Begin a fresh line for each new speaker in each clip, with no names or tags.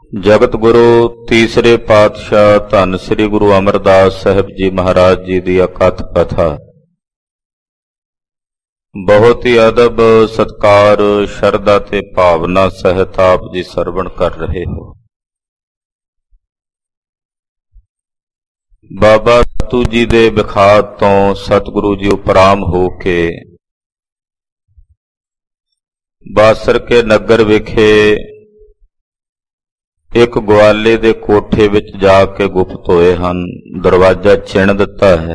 ਜਗਤ ਗੁਰੂ ਤੀਸਰੇ ਪਾਤਸ਼ਾਹ ਧੰਨ ਸ੍ਰੀ ਗੁਰੂ ਅਮਰਦਾਸ ਸਾਹਿਬ ਜੀ ਮਹਾਰਾਜ ਜੀ ਦੀ ਅਕਥ ਕਥਾ। ਬਹੁਤ ਹੀ ਅਦਬ ਸਤਕਾਰ ਸ਼ਰਧਾ ਤੇ ਭਾਵਨਾ ਸਹਿਤ ਆਪ ਜੀ ਸਰਵਣ ਕਰ ਰਹੇ ਹੋ। ਬਾਬਾ ਦਾਤੂ ਜੀ ਦੇ ਵਿਖਾਤ ਤੋਂ ਸਤਿਗੁਰੂ ਜੀ ਉਪਰਾਮ ਹੋ ਕੇ ਬਾਸਰ ਕੇ ਨਗਰ ਵਿਖੇ ਇੱਕ ਗਵਾਲੇ ਦੇ ਕੋਠੇ ਵਿੱਚ ਜਾ ਕੇ ਗੁਪਤ ਹੋਏ ਹਨ। ਦਰਵਾਜ਼ਾ ਚਿਣ ਦਿੱਤਾ ਹੈ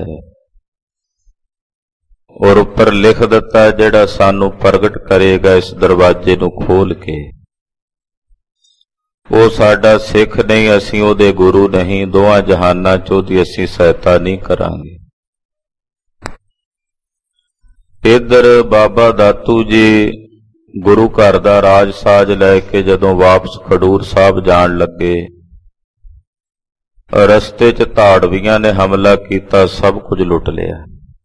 ਔਰ ਉੱਪਰ ਲਿਖ ਦਿੱਤਾ, ਜਿਹੜਾ ਸਾਨੂੰ ਪ੍ਰਗਟ ਕਰੇਗਾ ਇਸ ਦਰਵਾਜ਼ੇ ਨੂੰ ਖੋਲ ਕੇ, ਉਹ ਸਾਡਾ ਸਿੱਖ ਨਹੀਂ, ਅਸੀਂ ਉਹਦੇ ਗੁਰੂ ਨਹੀਂ, ਦੋਹਾਂ ਜਹਾਨਾਂ ਚ ਉਹਦੀ ਅਸੀਂ ਸਹਾਇਤਾ ਨਹੀਂ ਕਰਾਂਗੇ। ਇੱਧਰ ਬਾਬਾ ਦਾਤੂ ਜੀ ਗੁਰੂ ਘਰ ਦਾ ਰਾਜ ਸਾਜ ਲੈ ਕੇ ਜਦੋਂ ਵਾਪਸ ਖਡੂਰ ਸਾਹਿਬ ਜਾਣ ਲੱਗੇ, ਰਸਤੇ 'ਚ ਧਾੜਵੀਆਂ ਨੇ ਹਮਲਾ ਕੀਤਾ, ਸਭ ਕੁਝ ਲੁੱਟ ਲਿਆ।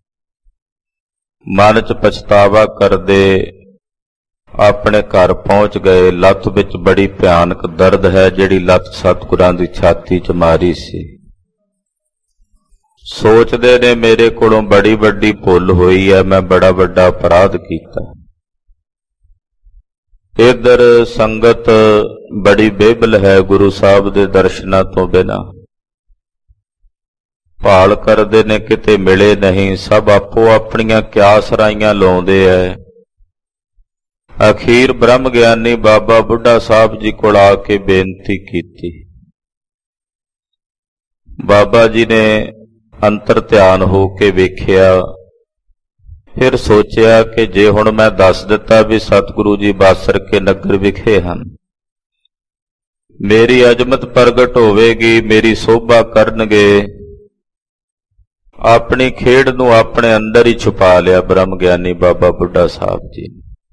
ਮਨ 'ਚ ਪਛਤਾਵਾ ਕਰਦੇ ਆਪਣੇ ਘਰ ਪਹੁੰਚ ਗਏ। ਲੱਤ ਵਿੱਚ ਬੜੀ ਭਿਆਨਕ ਦਰਦ ਹੈ, ਜਿਹੜੀ ਲੱਤ ਸਤਿਗੁਰਾਂ ਦੀ ਛਾਤੀ 'ਚ ਮਾਰੀ ਸੀ। ਸੋਚਦੇ ਨੇ ਮੇਰੇ ਕੋਲੋਂ ਬੜੀ ਵੱਡੀ ਭੁੱਲ ਹੋਈ ਹੈ, ਮੈਂ ਬੜਾ ਵੱਡਾ ਅਪਰਾਧ ਕੀਤਾ। ਇੱਧਰ ਸੰਗਤ ਬੜੀ ਬੇਬਲ ਹੈ ਗੁਰੂ ਸਾਹਿਬ ਦੇ ਦਰਸ਼ਨਾਂ ਤੋਂ ਬਿਨਾਂ। ਭਾਲ ਕਰਦੇ ਨੇ, ਕਿਤੇ ਮਿਲੇ ਨਹੀਂ, ਸਭ ਆਪੋ ਆਪਣੀਆਂ ਕਿਆਸ ਰਾਈਆਂ ਲਾਉਂਦੇ ਐ। ਅਖੀਰ ਬ੍ਰਹਮ ਗਿਆਨੀ ਬਾਬਾ ਬੁੱਢਾ ਸਾਹਿਬ ਜੀ ਕੋਲ ਆ ਕੇ ਬੇਨਤੀ ਕੀਤੀ। ਬਾਬਾ ਜੀ ਨੇ ਅੰਤਰ ਧਿਆਨ ਹੋ ਕੇ ਵੇਖਿਆ, ਫਿਰ ਸੋਚਿਆ ਕਿ ਜੇ ਹੁਣ ਮੈਂ ਦੱਸ ਦਿੱਤਾ ਵੀ ਸਤਿਗੁਰੂ ਜੀ ਬਾਸਰ ਕੇ ਨਗਰ ਵਿਖੇ ਹਨ, ਮੇਰੀ ਅਜ਼ਮਤ ਪ੍ਰਗਟ ਹੋਵੇਗੀ, ਮੇਰੀ ਸੋਭਾ ਕਰਨਗੇ। ਆਪਣੀ ਖੇਡ ਨੂੰ ਆਪਣੇ ਅੰਦਰ ਹੀ ਛੁਪਾ ਲਿਆ ਬ੍ਰਹਮ ਗਿਆਨੀ ਬਾਬਾ ਬੁੱਢਾ ਸਾਹਿਬ ਜੀ।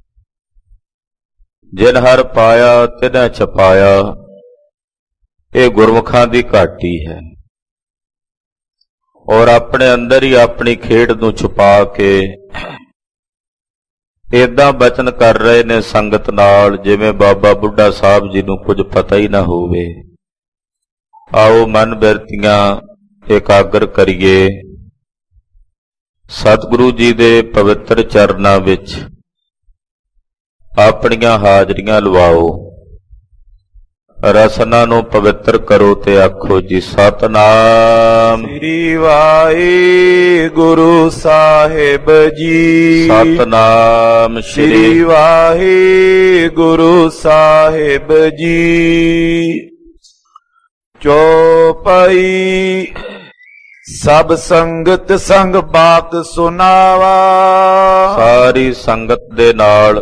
ਜਿਨ ਹਰ ਪਾਇਆ ਤਿਨੈ ਛਪਾਇਆ, ਇਹ ਗੁਰਮੁਖਾਂ ਦੀ ਘਾਟੀ ਹੈ। ਔਰ ਆਪਣੇ ਅੰਦਰ ਹੀ ਆਪਣੀ ਖੇਡ ਨੂੰ ਛੁਪਾ ਕੇ ਏਦਾਂ ਬਚਨ ਕਰ ਰਹੇ ਨੇ ਸੰਗਤ ਨਾਲ, ਜਿਵੇਂ ਬਾਬਾ ਬੁੱਢਾ ਸਾਹਿਬ ਜੀ ਨੂੰ ਕੁਝ ਪਤਾ ਹੀ ਨਾ ਹੋਵੇ। ਆਓ ਮਨ ਬਿਰਤੀਆਂ ਇਕਾਗਰ ਕਰੀਏ, ਸਤਿਗੁਰੂ ਜੀ ਦੇ ਪਵਿੱਤਰ ਚਰਨਾਂ ਵਿੱਚ ਆਪਣੀਆਂ ਹਾਜ਼ਰੀਆਂ ਲਵਾਓ, ਰਸਨਾ ਨੂੰ ਪਵਿੱਤਰ ਕਰੋ ਤੇ ਆਖੋ ਜੀ ਸਤਨਾਮ
ਸ੍ਰੀ ਵਾਹਿਗੁਰੂ ਸਾਹਿਬ ਜੀ।
ਸਤਨਾਮ
ਸ੍ਰੀ ਵਾਹਿਗੁਰੂ ਸਾਹਿਬ ਜੀ। ਚੌਪਈ ਸਭ ਸੰਗਤ ਸੰਗ ਬਾਤ ਸੁਨਾਵਾ।
ਸਾਰੀ ਸੰਗਤ ਦੇ ਨਾਲ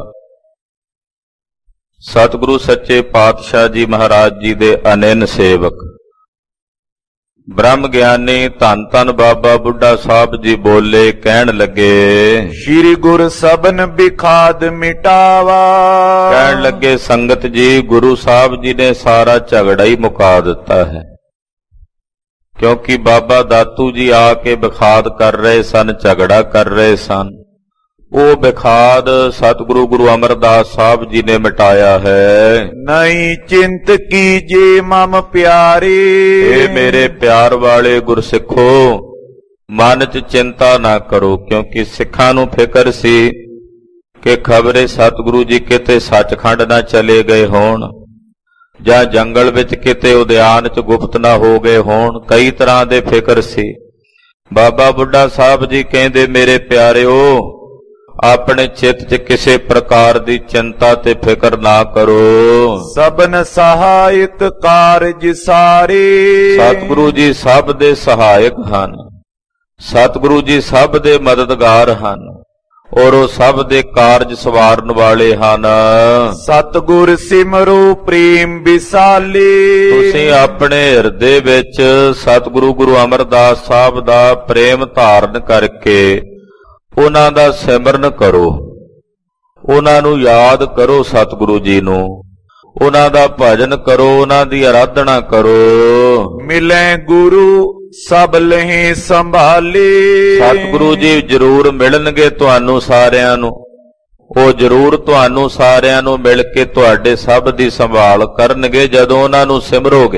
ਸਤਿਗੁਰੂ ਸੱਚੇ ਪਾਤਸ਼ਾਹ ਜੀ ਮਹਾਰਾਜ ਜੀ ਦੇ ਅਨੰਨ ਸੇਵਕ ਬ੍ਰਹਮ ਗਿਆਨੀ ਧੰਨ ਧੰਨ ਬਾਬਾ ਬੁੱਢਾ ਸਾਹਿਬ ਜੀ ਬੋਲੇ, ਕਹਿਣ ਲੱਗੇ
ਸ਼੍ਰੀ ਗੁਰ ਸਬਨ ਬਿਖਾਦ ਮਿਟਾਵਾ।
ਕਹਿਣ ਲੱਗੇ ਸੰਗਤ ਜੀ, ਗੁਰੂ ਸਾਹਿਬ ਜੀ ਨੇ ਸਾਰਾ ਝਗੜਾ ਹੀ ਮੁਕਾ ਦਿੱਤਾ ਹੈ, ਕਿਉਂਕਿ ਬਾਬਾ ਦਾਤੂ ਜੀ ਆ ਕੇ ਬਿਖਾਦ ਕਰ ਰਹੇ ਸਨ, ਝਗੜਾ ਕਰ ਰਹੇ ਸਨ। ਉਹ ਬਿਖਾਦ ਸਤਿਗੁਰੂ ਗੁਰੂ ਅਮਰਦਾਸ ਸਾਹਿਬ ਜੀ ਨੇ ਮਿਟਾਇਆ ਹੈ।
ਨਹੀਂ ਚਿੰਤ ਕੀਜੇ ਮਮ ਪਿਆਰੇ।
ਇਹ ਮੇਰੇ ਪਿਆਰ ਵਾਲੇ ਗੁਰਸਿੱਖੋ, ਮਨ 'ਚ ਚਿੰਤਾ ਨਾ ਕਰੋ, ਕਿਉਂਕਿ ਸਿੱਖਾਂ ਨੂੰ ਫਿਕਰ ਸੀ ਕਿ ਖਬਰੇ ਸਤਿਗੁਰੂ ਜੀ ਕਿਤੇ ਸੱਚਖੰਡ ਨਾ ਚਲੇ ਗਏ ਹੋਣ, ਜਾਂ ਜੰਗਲ ਵਿੱਚ ਕਿਤੇ ਉਦਿਆਨ 'ਚ ਗੁਪਤ ਨਾ ਹੋ ਗਏ ਹੋਣ। ਕਈ ਤਰ੍ਹਾਂ ਦੇ ਫਿਕਰ ਸੀ। ਬਾਬਾ ਬੁੱਢਾ ਸਾਹਿਬ ਜੀ ਕਹਿੰਦੇ, ਮੇਰੇ ਪਿਆਰਿਓ, ਆਪਣੇ ਚਿੱਤ 'ਚ ਕਿਸੇ ਪ੍ਰਕਾਰ ਦੀ ਚਿੰਤਾ ਤੇ ਫਿਕਰ ਨਾ ਕਰੋ।
ਸਬਨ ਸਹਾਇਕ ਕਾਰਜ ਸਾਰੇ।
ਸਤਿਗੁਰੂ ਜੀ ਸਭ ਦੇ ਸਹਾਇਕ ਹਨ, ਸਤਿਗੁਰੂ ਜੀ ਸਭ ਦੇ ਮਦਦਗਾਰ ਹਨ, ਔਰ ਉਹ ਸਭ ਦੇ ਕਾਰਜ ਸਵਾਰਨ ਵਾਲੇ ਹਨ।
ਸਤਿਗੁਰ ਸਿਮਰੋ ਪ੍ਰੇਮ ਵਿਸਾਲੇ।
ਤੁਸੀਂ ਆਪਣੇ ਹਿਰਦੇ ਵਿੱਚ ਸਤਿਗੁਰੂ ਗੁਰੂ ਅਮਰਦਾਸ ਸਾਹਿਬ ਦਾ ਪ੍ਰੇਮ ਧਾਰਨ ਕਰਕੇ ਉਹਨਾਂ ਦਾ ਸਿਮਰਨ ਕਰੋ, ਉਹਨਾਂ ਨੂੰ ਯਾਦ ਕਰੋ, ਸਤਿਗੁਰੂ ਜੀ ਨੂੰ, ਉਹਨਾਂ ਦਾ ਭਜਨ ਕਰੋ, ਉਹਨਾਂ ਦੀ ਆਰਾਧਨਾ ਕਰੋ।
ਮਿਲੇ ਗੁਰੂ ਸਭ ਲਹੇ ਸੰਭਾਲੇ।
ਸਤਿਗੁਰੂ ਜੀ ਜ਼ਰੂਰ ਮਿਲਣਗੇ ਤੁਹਾਨੂੰ ਸਾਰਿਆਂ ਨੂੰ, ਉਹ ਜ਼ਰੂਰ ਤੁਹਾਨੂੰ ਸਾਰਿਆਂ ਨੂੰ ਮਿਲ ਕੇ ਤੁਹਾਡੇ ਸਭ ਦੀ ਸੰਭਾਲ ਕਰਨਗੇ ਜਦੋਂ ਉਹਨਾਂ ਨੂੰ ਸਿਮਰੋਗੇ।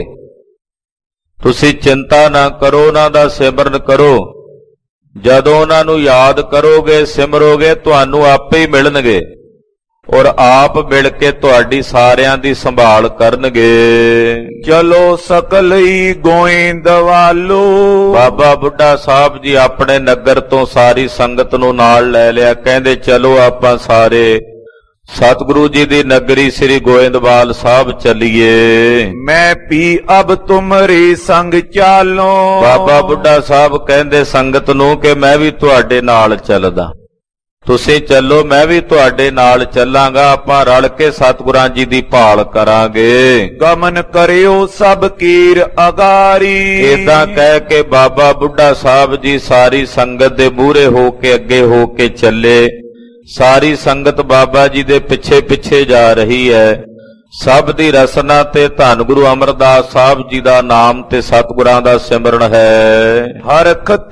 ਤੁਸੀਂ ਚਿੰਤਾ ਨਾ ਕਰੋ, ਉਹਨਾਂ ਦਾ ਸਿਮਰਨ ਕਰੋ। ਜਦੋਂ ਉਹਨਾਂ ਨੂੰ ਯਾਦ ਕਰੋਗੇ, ਸਿਮਰੋਗੇ, ਤੁਹਾਨੂੰ ਆਪੇ ਹੀ ਮਿਲਣਗੇ ਔਰ ਆਪ ਮਿਲ ਕੇ ਤੁਹਾਡੀ ਸਾਰਿਆਂ ਦੀ ਸੰਭਾਲ ਕਰਨਗੇ।
ਚਲੋ ਸਕਲਈ ਗੋਇੰਦਵਾਲੋ।
ਬਾਬਾ ਬੁੱਢਾ ਸਾਹਿਬ ਜੀ ਆਪਣੇ ਨਗਰ ਤੋਂ ਸਾਰੀ ਸੰਗਤ ਨੂੰ ਨਾਲ ਲੈ ਲਿਆ। ਕਹਿੰਦੇ ਚਲੋ ਆਪਾਂ ਸਾਰੇ ਸਤਿਗੁਰੂ ਜੀ ਦੀ ਨਗਰੀ ਸ੍ਰੀ ਗੋਇੰਦਵਾਲ ਸਾਹਿਬ ਚੱਲੀਏ।
ਮੈਂ ਵੀ ਅਬ ਤੁਮਰੇ ਸੰਗ ਚਾਲੋ।
ਬਾਬਾ ਬੁੱਢਾ ਸਾਹਿਬ ਕਹਿੰਦੇ ਸੰਗਤ ਨੂੰ ਕਿ ਮੈਂ ਵੀ ਤੁਹਾਡੇ ਨਾਲ ਚੱਲਦਾ, ਤੁਸੀਂ ਚੱਲੋ, ਮੈਂ ਵੀ ਤੁਹਾਡੇ ਨਾਲ ਚੱਲਾਂਗਾ। ਆਪਾਂ ਰਲ ਕੇ ਸਤਿਗੁਰਾਂ ਜੀ ਦੀ ਭਾਲ ਕਰਾਂਗੇ।
ਗਮਨ ਕਰਿਓ ਸਭ ਕੀਰ ਅਗਾਰੀ।
ਏਦਾਂ ਕਹਿ ਕੇ ਬਾਬਾ ਬੁੱਢਾ ਸਾਹਿਬ ਜੀ ਸਾਰੀ ਸੰਗਤ ਦੇ ਮੂਹਰੇ ਹੋ ਕੇ ਅੱਗੇ ਹੋ ਕੇ ਚੱਲੇ। ਸਾਰੀ ਸੰਗਤ ਬਾਬਾ ਜੀ ਦੇ ਪਿੱਛੇ ਪਿੱਛੇ ਜਾ ਰਹੀ ਹੈ। ਸਭ ਦੀ ਰਸਨਾ ਤੇ ਧੰਨ ਗੁਰੂ ਅਮਰਦਾਸ ਸਾਹਿਬ ਜੀ ਦਾ ਨਾਮ ਤੇ ਸਤਿਗੁਰਾਂ ਦਾ ਸਿਮਰਨ ਹੈ।
ਹਰਖਤ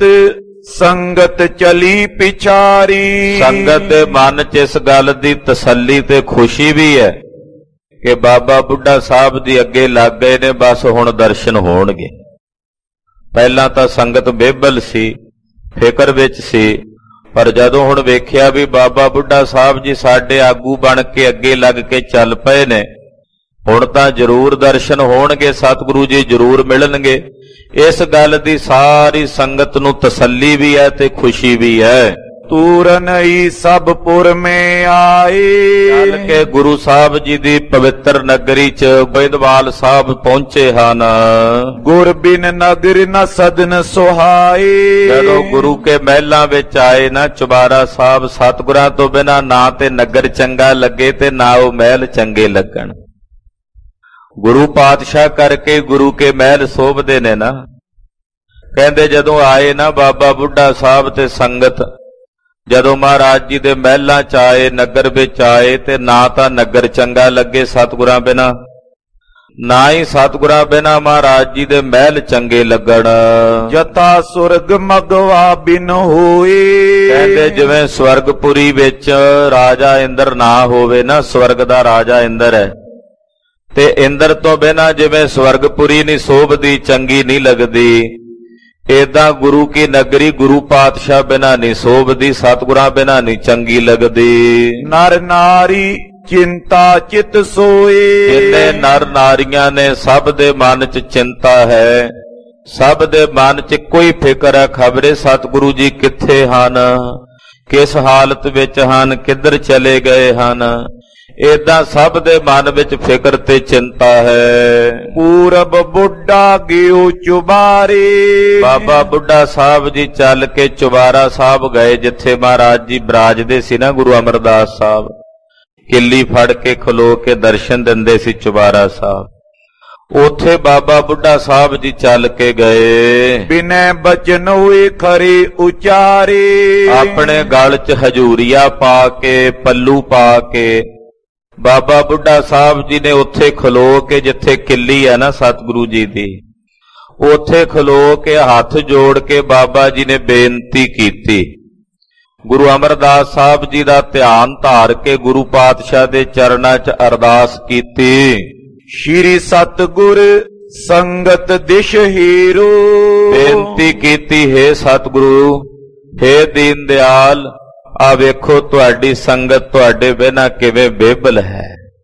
ਸੰਗਤ ਚਲੀ ਪਿਛਾਰੀ।
ਸੰਗਤ ਦੇ ਮਨ 'ਚ ਇਸ ਗੱਲ ਦੀ ਤਸੱਲੀ ਤੇ ਖੁਸ਼ੀ ਵੀ ਹੈ ਕਿ ਬਾਬਾ ਬੁੱਢਾ ਸਾਹਿਬ ਦੀ ਅੱਗੇ ਲੱਗ ਗਏ ਨੇ, ਬਸ ਹੁਣ ਦਰਸ਼ਨ ਹੋਣਗੇ। ਪਹਿਲਾਂ ਤਾਂ ਸੰਗਤ ਬੇਬਲ ਸੀ, ਫਿਕਰ ਵਿੱਚ ਸੀ, ਪਰ ਜਦੋਂ ਹੁਣ ਵੇਖਿਆ ਵੀ ਬਾਬਾ ਬੁੱਢਾ ਸਾਹਿਬ ਜੀ ਸਾਡੇ ਆਗੂ ਬਣ ਕੇ ਅੱਗੇ ਲੱਗ ਕੇ ਚੱਲ ਪਏ ਨੇ, ਹੁਣ ਤਾਂ ਜ਼ਰੂਰ ਦਰਸ਼ਨ ਹੋਣਗੇ, ਸਤਿਗੁਰੂ ਜੀ ਜ਼ਰੂਰ ਮਿਲਣਗੇ। ਇਸ ਗੱਲ ਦੀ ਸਾਰੀ ਸੰਗਤ ਨੂੰ ਤਸੱਲੀ ਵੀ ਹੈ ਤੇ ਖੁਸ਼ੀ ਵੀ ਹੈ।
ਤੂਰਨਈ ਸਭ ਪੁਰ ਮੈਂ ਆਏ।
ਚੱਲ ਕੇ ਗੁਰੂ ਸਾਹਿਬ ਜੀ ਦੀ ਪਵਿੱਤਰ ਨਗਰੀ 'ਚ ਗੋਇੰਦਵਾਲ ਸਾਹਿਬ ਪਹੁੰਚੇ ਹਨ।
ਗੁਰ ਬਿਨ ਨਗਰ ਨ ਸਦਨ ਸੁਹਾਏ।
ਜਦੋਂ ਗੁਰੂ ਕੇ ਮਹਿਲਾਂ ਵਿੱਚ ਆਏ ਨਾ ਚੁਬਾਰਾ ਸਾਹਿਬ, ਸਤਿਗੁਰਾਂ ਤੋਂ ਬਿਨਾਂ ਨਾ ਤੇ ਨਗਰ ਚੰਗਾ ਲੱਗੇ ਤੇ ਨਾ ਉਹ ਮਹਿਲ ਚੰਗੇ ਲੱਗਣ। ਗੁਰੂ ਪਾਤਸ਼ਾਹ ਕਰਕੇ ਗੁਰੂ ਕੇ ਮਹਿਲ ਸੋਭਦੇ ਨੇ ਨਾ। ਕਹਿੰਦੇ ਜਦੋਂ ਆਏ ਨਾ ਬਾਬਾ ਬੁੱਢਾ ਸਾਹਿਬ ਤੇ ਸੰਗਤ, ਜਦੋਂ ਮਹਾਰਾਜ ਜੀ ਦੇ ਮਹਿਲਾਂ 'ਚ ਆਏ, ਨਗਰ ਵਿੱਚ ਆਏ, ਤੇ ਨਾ ਤਾਂ ਨਗਰ ਚੰਗਾ ਲੱਗੇ ਸਤਿਗੁਰਾਂ ਬਿਨਾਂ, ਨਾ ਹੀ ਸਤਿਗੁਰਾਂ ਬਿਨਾਂ ਮਹਾਰਾਜ ਜੀ ਦੇ ਮਹਿਲ ਚੰਗੇ ਲੱਗਣ।
ਜਤਾ ਸੁਰਗ ਮਗਵਾ ਬਿਨ ਹੋਏ।
ਕਹਿੰਦੇ ਜਿਵੇਂ ਸਵਰਗਪੁਰੀ ਵਿੱਚ ਰਾਜਾ ਇੰਦਰ ਨਾ ਹੋਵੇ ਨਾ, ਸਵਰਗ ਦਾ ਰਾਜਾ ਇੰਦਰ ਹੈ, ਤੇ ਇੰਦਰ ਤੋਂ ਬਿਨਾਂ ਜਿਵੇਂ ਸਵਰਗਪੁਰੀ ਨਹੀਂ ਸੋਭਦੀ, ਚੰਗੀ ਨਹੀਂ ਲੱਗਦੀ, ਏਦਾਂ ਗੁਰੂ ਕੀ ਨਗਰੀ ਗੁਰੂ ਪਾਤਸ਼ਾਹ ਬਿਨਾਂ ਨਹੀਂ ਸੋਭਦੀ, ਸਤਿਗੁਰਾਂ ਬਿਨਾਂ ਨਹੀਂ ਚੰਗੀ ਲੱਗਦੀ।
ਨਰ ਨਾਰੀ ਚਿੰਤਾ ਚਿਤ ਸੋਏ।
ਜਿੰਨੇ ਨਰ ਨਾਰੀਆਂ ਨੇ ਸਭ ਦੇ ਮਨ 'ਚ ਚਿੰਤਾ ਹੈ, ਸਭ ਦੇ ਮਨ 'ਚ ਕੋਈ ਫਿਕਰ ਹੈ, ਖਬਰੇ ਸਤਿਗੁਰੂ ਜੀ ਕਿੱਥੇ ਹਨ, ਕਿਸ ਹਾਲਤ ਵਿੱਚ ਹਨ, ਕਿੱਧਰ ਚਲੇ ਗਏ ਹਨ, ਏਦਾਂ ਸਭ ਦੇ ਮਨ ਵਿੱਚ ਫਿਕਰ ਤੇ ਚਿੰਤਾ ਹੈ।
ਪੂਰਬ ਬੁੱਢਾ ਗਿਓ ਚੁਬਾਰੇ।
ਬਾਬਾ ਬੁੱਢਾ ਸਾਹਿਬ ਜੀ ਚੱਲ ਕੇ ਚੁਬਾਰਾ ਸਾਹਿਬ ਗਏ, ਜਿੱਥੇ ਮਹਾਰਾਜ ਜੀ ਬਿਰਾਜਦੇ ਸੀ ਨਾ ਗੁਰੂ ਅਮਰਦਾਸ ਸਾਹਿਬ, ਕਿੱਲੀ ਫੜ ਕੇ ਖਲੋ ਕੇ ਦਰਸ਼ਨ ਦਿੰਦੇ ਸੀ ਚੁਬਾਰਾ ਸਾਹਿਬ। ਉੱਥੇ ਬਾਬਾ ਬੁੱਢਾ ਸਾਹਿਬ ਜੀ ਚੱਲ ਕੇ ਗਏ।
ਬਿਨੈ ਬਚਨ ਹੋਏ ਖਰੇ ਉਚਾਰੇ।
ਆਪਣੇ ਗਲ 'ਚ ਹਜੂਰੀਆ ਪਾ ਕੇ, ਪੱਲੂ ਪਾ ਕੇ ਬਾਬਾ ਬੁੱਢਾ ਸਾਹਿਬ ਜੀ ਨੇ ਉੱਥੇ ਖਲੋ ਕੇ, ਜਿੱਥੇ ਕਿੱਲੀ ਹੈ ਨਾ ਸਤਿਗੁਰੂ ਜੀ ਦੀ, ਉੱਥੇ ਖਲੋ ਕੇ ਹੱਥ ਜੋੜ ਕੇ ਬਾਬਾ ਜੀ ਨੇ ਬੇਨਤੀ ਕੀਤੀ। ਗੁਰੂ ਅਮਰਦਾਸ ਸਾਹਿਬ ਜੀ ਦਾ ਧਿਆਨ ਧਾਰ ਕੇ ਗੁਰੂ ਪਾਤਸ਼ਾਹ ਦੇ ਚਰਨਾਂ 'ਚ ਅਰਦਾਸ ਕੀਤੀ।
ਸ਼੍ਰੀ ਸਤਿਗੁਰ ਸੰਗਤ ਦਿਸ਼ ਹੀਰੋ।
ਬੇਨਤੀ ਕੀਤੀ, ਹੇ ਸਤਿਗੁਰੂ, ਹੇ ਦੀਨ ਦਿਆਲ, ਆ ਵੇਖੋ ਤੁਹਾਡੀ ਸੰਗਤ ਤੁਹਾਡੇ ਬਿਨਾਂ ਕਿਵੇਂ ਬੇਬਲ ਹੈ।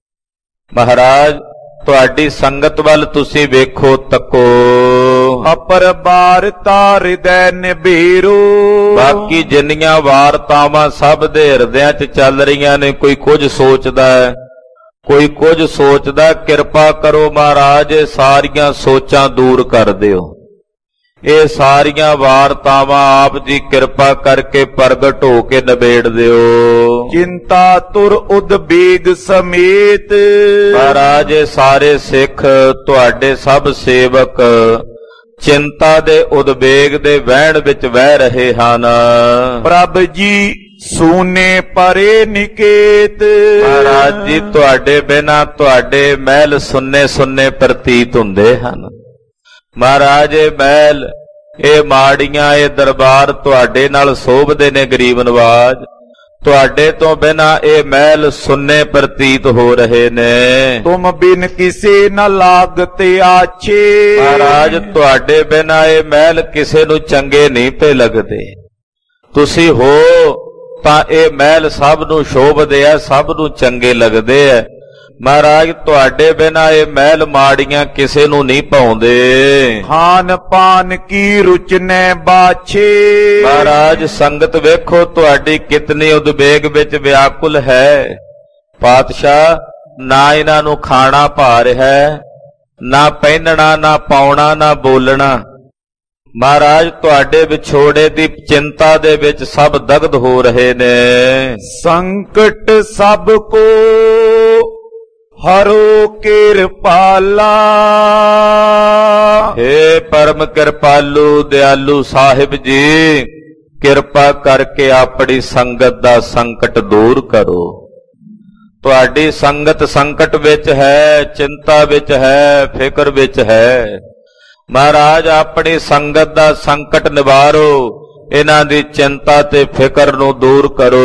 ਮਹਾਰਾਜ ਤੁਹਾਡੀ ਸੰਗਤ ਵੱਲ ਤੁਸੀਂ ਵੇਖੋ, ਤੱਕੋ।
ਅਪਰ ਵਾਰਤਾ ਹਿਰਦੈ ਨਿਬੇਰੋ।
ਬਾਕੀ ਜਿੰਨੀਆਂ ਵਾਰਤਾਵਾਂ ਸਭ ਦੇ ਹਿਰਦਿਆਂ 'ਚ ਚੱਲ ਰਹੀਆਂ ਨੇ, ਕੋਈ ਕੁਝ ਸੋਚਦਾ ਹੈ, ਕੋਈ ਕੁਝ ਸੋਚਦਾ, ਕਿਰਪਾ ਕਰੋ ਮਹਾਰਾਜ ਇਹ ਸਾਰੀਆਂ ਸੋਚਾਂ ਦੂਰ ਕਰ ਦਿਓ। ਇਹ ਸਾਰੀਆਂ ਵਾਰਤਾਵਾਂ ਆਪ ਜੀ ਕਿਰਪਾ ਕਰਕੇ ਪ੍ਰਗਟ ਹੋ ਕੇ ਨਿਬੇੜ ਦਿਓ।
ਚਿੰਤਾ ਤੁਰ ਉਦਬੇਗ ਸਮੇਤ।
ਮਹਾਰਾਜ ਇਹ ਸਾਰੇ ਸਿੱਖ ਤੁਹਾਡੇ ਸਭ ਸੇਵਕ ਚਿੰਤਾ ਦੇ ਉਦਬੇਗ ਦੇ ਵਹਿਣ ਵਿੱਚ ਵਹਿ ਰਹੇ ਹਨ।
ਪ੍ਰਭ ਜੀ ਸੂਨੇ ਪਰੇ ਨਿਕੇਤ।
ਮਹਾਰਾਜ ਜੀ ਤੁਹਾਡੇ ਬਿਨਾਂ ਤੁਹਾਡੇ ਮਹਿਲ ਸੁੰਨੇ ਸੁੰਨੇ ਪ੍ਰਤੀਤ ਹੁੰਦੇ ਹਨ। ਮਹਾਰਾਜ ਇਹ ਮਹਿਲ, ਇਹ ਮਾੜੀਆਂ, ਇਹ ਦਰਬਾਰ ਤੁਹਾਡੇ ਨਾਲ ਸੋਭਦੇ ਨੇ ਗਰੀਬ ਨਵਾਜ, ਤੁਹਾਡੇ ਤੋਂ ਬਿਨਾ ਇਹ ਮਹਿਲ ਸੁੰਨੇ ਪ੍ਰਤੀਤ ਹੋ ਰਹੇ ਨੇ।
ਤੁਮ ਬਿਨ ਕਿਸੇ ਨ ਲਾਗਤ ਆਛੇ।
ਮਹਾਰਾਜ ਤੁਹਾਡੇ ਬਿਨਾ ਇਹ ਮਹਿਲ ਕਿਸੇ ਨੂੰ ਚੰਗੇ ਨਹੀਂ ਤੇ ਲੱਗਦੇ। ਤੁਸੀਂ ਹੋ ਤਾਂ ਇਹ ਮਹਿਲ ਸਭ ਨੂੰ ਸ਼ੋਭਦੇ ਆ, ਸਭ ਨੂੰ ਚੰਗੇ ਲੱਗਦੇ ਆ। ਮਹਾਰਾਜ ਤੁਹਾਡੇ ਬਿਨਾ ਇਹ ਮਹਿਲ ਮਾੜੀਆਂ ਕਿਸੇ ਨੂੰ ਨਹੀਂ ਪਾਉਂਦੇ।
ਖਾਨ ਪਾਨ ਕੀ ਰੁਚਨੈ ਬਾਛੇ।
ਮਹਾਰਾਜ ਸੰਗਤ ਵੇਖੋ ਤੁਹਾਡੀ ਕਿਤਨੀ ਉਦਵੇਗ ਵਿੱਚ ਵਿਆਕੁਲ ਹੈ। ਪਾਤਸ਼ਾਹ ਨਾ ਇਹਨਾਂ ਨੂੰ ਖਾਣਾ ਭਾ ਰਿਹਾ, ਨਾ ਪਹਿਨਣਾ, ਨਾ ਪਾਉਣਾ, ਨਾ ਬੋਲਣਾ। ਮਹਾਰਾਜ ਤੁਹਾਡੇ ਵਿਛੋੜੇ ਦੀ ਚਿੰਤਾ ਦੇ ਵਿੱਚ ਸਭ ਦਗਧ ਹੋ ਰਹੇ ਨੇ।
ਸੰਕਟ ਸਭ ਕੋ ਹਰੋ ਕਿਰਪਾਲਾ।
ਹੇ ਪਰਮ ਕਿਰਪਾਲੂ ਦਿਆਲੂ ਸਾਹਿਬ ਜੀ, ਕਿਰਪਾ ਕਰਕੇ ਆਪਣੀ ਸੰਗਤ ਦਾ ਸੰਕਟ ਦੂਰ ਕਰੋ। ਤੁਹਾਡੀ ਸੰਗਤ ਸੰਕਟ ਵਿੱਚ ਹੈ, ਚਿੰਤਾ ਵਿੱਚ ਹੈ, ਫਿਕਰ ਵਿੱਚ ਹੈ। ਮਹਾਰਾਜ ਆਪਣੀ ਸੰਗਤ ਦਾ ਸੰਕਟ ਨਿਵਾਰੋ, ਇਹਨਾਂ ਦੀ ਚਿੰਤਾ ਤੇ ਫਿਕਰ ਨੂੰ ਦੂਰ ਕਰੋ।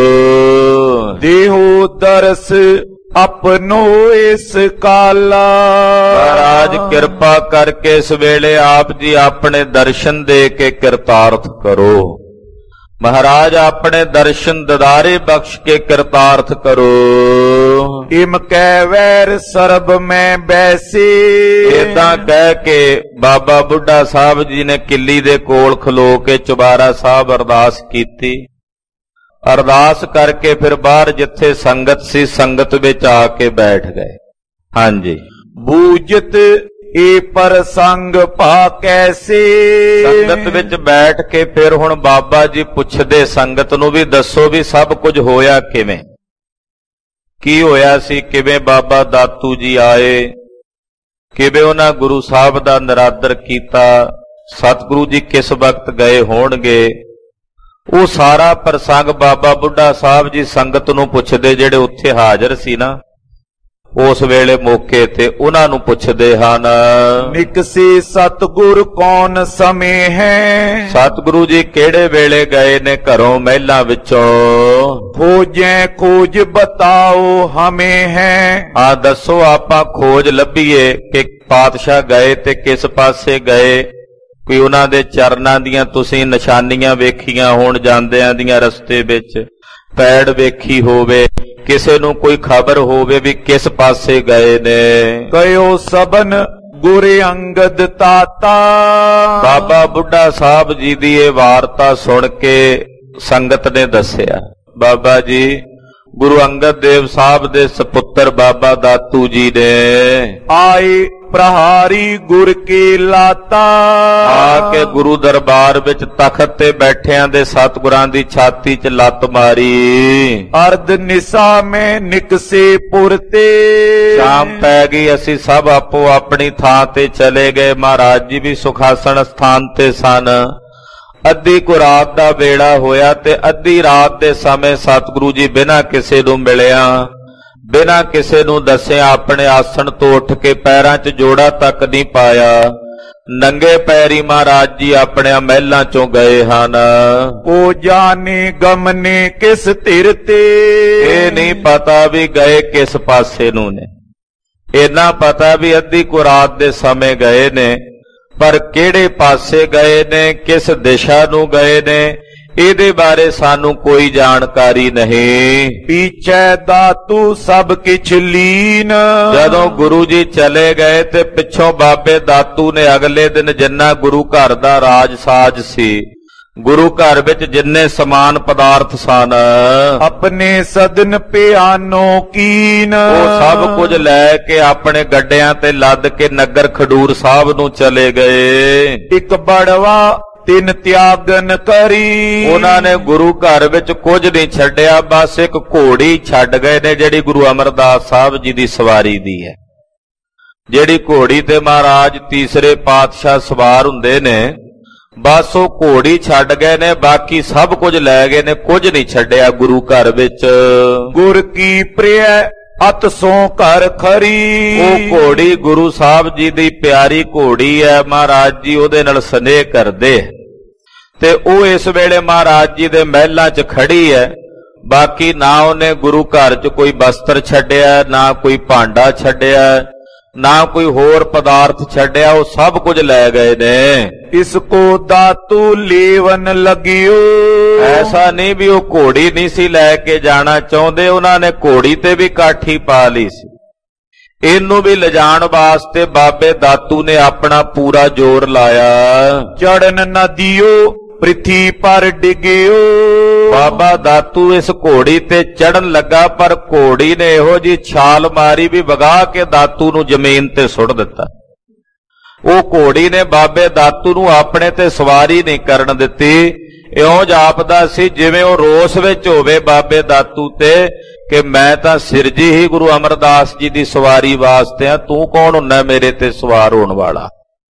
ਦੇਹੋ ਦਰਸ ਆਪਨੋ ਇਸ ਕਾਲਾ।
ਮਹਾਰਾਜ ਕਿਰਪਾ ਕਰਕੇ ਇਸ ਵੇਲੇ ਆਪ ਜੀ ਆਪਣੇ ਦਰਸ਼ਨ ਦੇ ਕੇ ਕਿਰਤਾਰਥ ਕਰੋ। ਮਹਾਰਾਜ ਆਪਣੇ ਦਰਸ਼ਨ ਦਿਦਾਰੇ ਬਖਸ਼ ਕੇ ਕਿਰਤਾਰਥ ਕਰੋ।
ਇਮ ਕੈ ਵੈਰ ਸਰਬ ਮੈਂ ਬੈਸੇ।
ਏਦਾਂ ਕਹਿ ਕੇ ਬਾਬਾ ਬੁੱਢਾ ਸਾਹਿਬ ਜੀ ਨੇ ਕਿੱਲੀ ਦੇ ਕੋਲ ਖਲੋ ਕੇ ਚੁਬਾਰਾ ਸਾਹਿਬ ਅਰਦਾਸ ਕੀਤੀ। ਅਰਦਾਸ ਕਰਕੇ ਫਿਰ ਬਾਹਰ ਜਿੱਥੇ ਸੰਗਤ ਸੀ, ਸੰਗਤ ਵਿੱਚ ਆ ਕੇ ਬੈਠ ਗਏ। ਹਾਂਜੀ।
ਬੂਝਤ ਏ ਪ੍ਰਸੰਗ ਭਾ ਕੈਸੇ।
ਸੰਗਤ ਵਿੱਚ ਬੈਠ ਕੇ ਫਿਰ ਹੁਣ ਬਾਬਾ ਜੀ ਪੁੱਛਦੇ ਸੰਗਤ ਨੂੰ ਵੀ ਦੱਸੋ ਵੀ ਸਭ ਕੁਝ ਹੋਇਆ ਕਿਵੇਂ, ਕੀ ਹੋਇਆ ਸੀ, ਕਿਵੇਂ ਬਾਬਾ ਦਾਤੂ ਜੀ ਆਏ, ਕਿਵੇਂ ਉਹਨਾਂ ਗੁਰੂ ਸਾਹਿਬ ਦਾ ਨਿਰਾਦਰ ਕੀਤਾ, ਸਤਿਗੁਰੂ ਜੀ ਕਿਸ ਵਕਤ ਗਏ ਹੋਣਗੇ। ਉਹ ਸਾਰਾ ਪ੍ਰਸੰਗ ਬਾਬਾ ਬੁੱਢਾ ਸਾਹਿਬ ਜੀ ਸੰਗਤ ਨੂੰ ਪੁੱਛਦੇ, ਜਿਹੜੇ ਉੱਥੇ ਹਾਜ਼ਰ ਸੀ ਨਾ ਉਸ ਵੇਲੇ ਮੌਕੇ ਤੇ, ਉਹਨਾਂ ਨੂੰ ਪੁੱਛਦੇ ਹਨ।
ਨਿਕਸੇ ਸਤਿਗੁਰ ਕੌਣ ਸਮੇਂ ਹੈ।
ਸਤਿਗੁਰੂ ਜੀ ਕਿਹੜੇ ਵੇਲੇ ਗਏ ਨੇ ਘਰੋਂ ਮਹਿਲਾਂ ਵਿੱਚੋਂ।
ਖੋਜੈ ਖੋਜ ਬਤਾਓ ਹਮੇ ਹੈ।
ਆ ਦੱਸੋ ਆਪਾਂ ਖੋਜ ਲੱਭੀਏ ਕਿ ਪਾਤਸ਼ਾਹ ਗਏ ਤੇ ਕਿਸ ਪਾਸੇ ਗਏ। ਕੋਈ ਉਹਨਾਂ ਦੇ ਚਰਨਾਂ ਦੀਆਂ ਤੁਸੀਂ ਨਿਸ਼ਾਨੀਆਂ ਵੇਖੀਆਂ ਹੋਣ, ਜਾਂਦਿਆਂ ਦੀਆਂ ਰਸਤੇ ਵਿੱਚ ਪੈੜ ਵੇਖੀ ਹੋਵੇ, ਕਿਸੇ ਨੂੰ ਕੋਈ ਖਬਰ ਹੋਵੇ ਵੀ ਕਿਸ ਪਾਸੇ ਗਏ ਨੇ।
ਕਯੋ ਸਬਨ ਗੁਰ ਅੰਗਦ ਤਾਤਾ।
ਬਾਬਾ ਬੁੱਢਾ ਸਾਹਿਬ ਜੀ ਦੀ ਇਹ ਵਾਰਤਾ ਸੁਣ ਕੇ ਸੰਗਤ ਨੇ ਦੱਸਿਆ, ਬਾਬਾ ਜੀ ਗੁਰੂ ਅੰਗਦ ਦੇਵ ਸਾਹਿਬ ਦੇ ਸਪੁੱਤਰ ਬਾਬਾ ਦਾਤੂ ਜੀ ਨੇ
ਆਏ ਪ੍ਰਹਾਰੀ ਗੁਰ ਕੀ ਲਾਤਾ।
ਆ ਕੇ ਗੁਰੂ ਦਰਬਾਰ ਵਿੱਚ ਤਖਤ ਤੇ ਬੈਠਿਆਂ ਦੇ ਸਤਿਗੁਰਾਂ ਦੀ ਛਾਤੀ 'ਚ ਲੱਤ ਮਾਰੀ।
ਅਰਧ ਨਿਸਾ ਮੈਂ ਨਿਕਸੇ ਪੁਰਤੇ।
ਸ਼ਾਮ ਪੈ ਗਈ, ਅਸੀਂ ਸਭ ਆਪੋ ਆਪਣੀ ਥਾਂ ਤੇ ਚਲੇ ਗਏ। ਮਹਾਰਾਜ ਜੀ ਵੀ ਸੁਖਾਸਣ ਸਥਾਨ ਤੇ ਸਨ। ਅੱਧੀ ਕੁ ਰਾਤ ਦਾ ਵੇਲਾ ਹੋਇਆ ਤੇ ਅੱਧੀ ਰਾਤ ਦੇ ਸਮੇਂ ਸਤਿਗੁਰੂ ਜੀ ਬਿਨਾਂ ਕਿਸੇ ਨੂੰ ਮਿਲਿਆ, ਬਿਨਾਂ ਕਿਸੇ ਨੂੰ ਦੱਸਿਆ ਆਪਣੇ ਆਸਣ ਤੋਂ ਉੱਠ ਕੇ ਪੈਰਾਂ 'ਚ ਜੋੜਾ ਤੱਕ ਨਹੀਂ ਪਾਇਆ, ਨੰਗੇ ਪੈਰੀ ਮਹਾਰਾਜ ਜੀ ਆਪਣੇ ਮਹਿਲਾਂ 'ਚੋਂ ਗਏ ਹਨ।
ਉਹ ਜਾਣੇ ਗਮਨੇ ਕਿਸ ਧਿਰ ਤੇ।
ਇਹ ਨਹੀਂ ਪਤਾ ਵੀ ਗਏ ਕਿਸ ਪਾਸੇ ਨੂੰ ਨੇ। ਇੰਨਾ ਪਤਾ ਵੀ ਅੱਧੀ ਕੁ ਰਾਤ ਦੇ ਸਮੇਂ ਗਏ ਨੇ, ਪਰ ਕਿਹੜੇ ਪਾਸੇ ਗਏ ਨੇ, ਕਿਸ ਦਿਸ਼ਾ ਨੂੰ ਗਏ ਨੇ, ਇਹਦੇ ਬਾਰੇ ਸਾਨੂੰ ਕੋਈ ਜਾਣਕਾਰੀ ਨਹੀਂ।
ਪੀਛੇ ਦਾਤੂ ਸਭ ਕਿਛ ਲੀਨ।
ਜਦੋਂ ਗੁਰੂ ਜੀ ਚਲੇ ਗਏ ਤੇ ਪਿੱਛੋਂ ਬਾਬੇ ਦਾਤੂ ਨੇ ਅਗਲੇ ਦਿਨ ਜਿੰਨਾ ਗੁਰੂ ਘਰ ਦਾ ਰਾਜ ਸਾਜ ਸੀ, ਗੁਰੂ ਘਰ ਵਿੱਚ ਜਿੰਨੇ ਸਮਾਨ ਪਦਾਰਥ ਸਨ,
ਆਪਣੇ ਸਦਨ ਪਿਆਨੋ ਕੀਨ,
ਉਹ ਸਭ ਕੁਝ ਲੈ ਕੇ ਆਪਣੇ ਗੱਡਿਆਂ ਤੇ ਲੱਦ ਕੇ ਨਗਰ ਖਡੂਰ ਸਾਹਿਬ ਨੂੰ ਚਲੇ ਗਏ।
ਇੱਕ ਬੜਵਾ ਤਿੰਨ ਤਿਆਗਨ ਕਰੀ।
ਉਹਨਾਂ ਨੇ ਗੁਰੂ ਘਰ ਵਿੱਚ ਕੁਝ ਨਹੀਂ ਛੱਡਿਆ, ਬਸ ਇੱਕ ਘੋੜੀ ਛੱਡ ਗਏ ਨੇ ਜਿਹੜੀ ਗੁਰੂ ਅਮਰਦਾਸ ਸਾਹਿਬ ਜੀ ਦੀ ਸਵਾਰੀ ਦੀ ਹੈ। ਜਿਹੜੀ ਘੋੜੀ ਤੇ ਮਹਾਰਾਜ ਤੀਸਰੇ ਪਾਤਸ਼ਾਹ ਸਵਾਰ ਹੁੰਦੇ ਨੇ, ਬਸ ਉਹ ਘੋੜੀ ਛੱਡ ਗਏ ਨੇ, ਬਾਕੀ ਸਭ ਕੁਝ ਲੈ ਗਏ ਨੇ, ਕੁਝ ਨਹੀਂ ਛੱਡਿਆ ਗੁਰੂ ਘਰ ਵਿੱਚ।
ਗੁਰ ਕੀ ਪ੍ਰਿਯ ਅਤ ਸੋ ਘਰ ਖਰੀ।
ਉਹ ਘੋੜੀ ਗੁਰੂ ਸਾਹਿਬ ਜੀ ਦੀ ਪਿਆਰੀ ਘੋੜੀ ਹੈ, ਮਹਾਰਾਜ ਜੀ ਉਹਦੇ ਨਾਲ ਸਨੇਹ ਕਰਦੇ ਤੇ ਉਹ ਇਸ ਵੇਲੇ ਮਹਾਰਾਜ ਜੀ ਦੇ ਮਹਿਲਾਂ 'ਚ ਖੜੀ ਹੈ। ਬਾਕੀ ਨਾ ਉਹਨੇ ਗੁਰੂ ਘਰ 'ਚ ਕੋਈ ਬਸਤਰ ਛੱਡਿਆ, ਨਾ ਕੋਈ ਭਾਂਡਾ ਛੱਡਿਆ, ਨਾ ਕੋਈ ਹੋਰ ਪਦਾਰਥ ਛੱਡਿਆ, ਉਹ ਸਭ ਕੁਝ ਲੈ ਗਏ ਨੇ।
ਇਸ ਕੋ ਦਾਤੂ ਲੇਵਨ ਲਗਿਓ।
ਐਸਾ ਨਹੀਂ ਵੀ ਉਹ ਘੋੜੀ ਨਹੀਂ ਸੀ ਲੈ ਕੇ ਜਾਣਾ ਚਾਹੁੰਦੇ, ਉਹਨਾਂ ਨੇ ਘੋੜੀ ਤੇ ਵੀ ਕਾਠੀ ਪਾ ਲਈ ਸੀ। ਇਹਨੂੰ ਵੀ ਲਿਜਾਣ ਵਾਸਤੇ ਬਾਬੇ ਦਾਤੂ ਨੇ ਆਪਣਾ ਪੂਰਾ ਜ਼ੋਰ ਲਾਇਆ।
ਚੜਨ ਨਾ ਦਿਓ ਪ੍ਰਿਥੀ ਪਰ ਡਿਗਿਓ।
ਬਾਬਾ ਦਾਤੂ ਇਸ ਘੋੜੀ ਤੇ ਚੜਨ ਲੱਗਾ, ਪਰ ਘੋੜੀ ਨੇ ਇਹੋ ਜੀ ਛਾਲ ਮਾਰੀ ਵੀ ਵਗਾ ਕੇ ਦਾਤੂ ਨੂੰ ਜ਼ਮੀਨ ਤੇ ਸੁੱਟ ਦਿੱਤਾ। ਉਹ ਘੋੜੀ ਨੇ ਬਾਬੇ ਦਾਤੂ ਨੂੰ ਆਪਣੇ ਤੇ ਸਵਾਰੀ ਨਹੀਂ ਕਰਨ ਦਿੱਤੀ। ਇਉਂ ਜਾਪਦਾ ਸੀ ਜਿਵੇਂ ਉਹ ਰੋਸ ਵਿੱਚ ਹੋਵੇ ਬਾਬੇ ਦਾਤੂ ਤੇ ਕਿ ਮੈਂ ਤਾਂ ਸਿਰਜੀ ਹੀ ਗੁਰੂ ਅਮਰਦਾਸ ਜੀ ਦੀ ਸਵਾਰੀ ਵਾਸਤੇ ਆ, ਤੂੰ ਕੌਣ ਹੁੰਨਾ ਮੇਰੇ ਤੇ ਸਵਾਰ ਹੋਣ ਵਾਲਾ।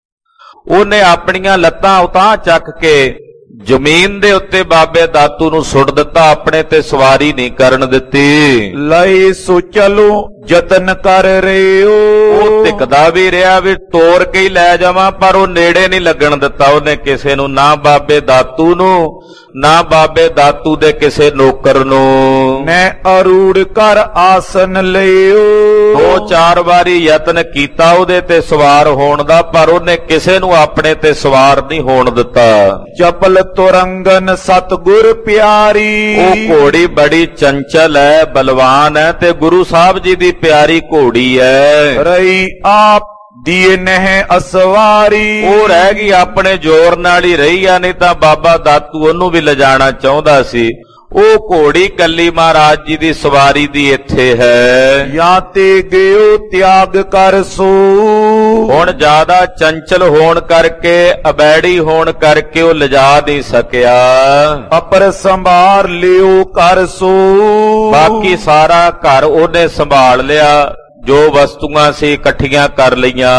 ਉਹਨੇ ਆਪਣੀਆਂ ਲੱਤਾਂ ਉਤਾਂਹ ਚੱਕ ਕੇ ਜ਼ਮੀਨ ਦੇ ਉੱਤੇ ਬਾਬੇ ਦਾਤੂ ਨੂੰ ਸੁੱਟ ਦਿੱਤਾ, ਆਪਣੇ ਤੇ ਸਵਾਰੀ ਨਹੀਂ ਕਰਨ ਦਿੱਤੀ।
ਲਏ ਸੋ ਚਲੋ ਯਤਨ ਕਰ ਰਹੇ ਹੋ।
ਉਹ ਟਿਕਦਾ ਵੀ ਰਿਹਾ ਵੀ ਤੋੜ ਕੇ ਹੀ ਲੈ ਜਾਵਾਂ, ਪਰ ਉਹ ਨੇੜੇ ਨਹੀਂ ਲੱਗਣ ਦਿੱਤਾ ਉਹਨੇ ਕਿਸੇ ਨੂੰ, ਨਾ ਬਾਬੇ ਦਾਤੂ ਨੂੰ, ਨਾ ਬਾਬੇ ਦਾਤੂ ਦੇ ਕਿਸੇ ਨੌਕਰ ਨੂੰ।
ਮੈਂ ਅਰੂੜ ਕਰ ਆਸਨ ਲਿਓ।
2-4 ਵਾਰੀ ਯਤਨ ਕੀਤਾ ਉਹਦੇ ਤੇ ਸਵਾਰ ਹੋਣ ਦਾ, ਪਰ ਉਹਨੇ ਕਿਸੇ ਨੂੰ ਆਪਣੇ ਤੇ ਸਵਾਰ ਨਹੀਂ ਹੋਣ ਦਿੱਤਾ।
ਚਪਲ ਤੁਰੰਗਨ ਸਤਿਗੁਰ ਪਿਆਰੀ।
ਉਹ ਘੋੜੀ ਬੜੀ ਚੰਚਲ ਹੈ, ਬਲਵਾਨ ਹੈ, ਤੇ ਗੁਰੂ ਸਾਹਿਬ ਜੀ ਦੀ ਪਿਆਰੀ ਘੋੜੀ ਹੈ।
ਰਹੀ ਆਪ ਦੀਏ ਨਹਿ ਅਸਵਾਰੀ।
ਉਹ ਰਹਿ ਗਈ ਆਪਣੇ ਜ਼ੋਰ ਨਾਲ ਹੀ ਰਹੀ ਆ, ਨਹੀਂ ਤਾਂ ਬਾਬਾ ਦਾਤੂ ਉਹਨੂੰ ਵੀ ਲਿਜਾਣਾ ਚਾਹੁੰਦਾ ਸੀ। ਉਹ ਘੋੜੀ ਕੱਲੀ ਮਹਾਰਾਜ ਜੀ ਦੀ ਸਵਾਰੀ ਦੀ ਇੱਥੇ ਹੈ।
ਜਾਂ ਤੇ ਗਿਓ ਤਿਆਗ ਕਰ ਸੋ।
ਹੁਣ ਜ਼ਿਆਦਾ ਚੰਚਲ ਹੋਣ ਕਰਕੇ, ਅਬੈੜੀ ਹੋਣ ਕਰਕੇ ਉਹ ਲਿਜਾ ਨਹੀਂ ਸਕਿਆ।
ਅਪਰ ਸੰਭਾਰ ਲਿਓ ਕਰ ਸੋ।
ਬਾਕੀ ਸਾਰਾ ਘਰ ਉਹਨੇ ਸੰਭਾਲ ਲਿਆ, ਜੋ ਵਸਤੂਆਂ ਸੀ ਇਕੱਠੀਆਂ ਕਰ ਲਈਆਂ।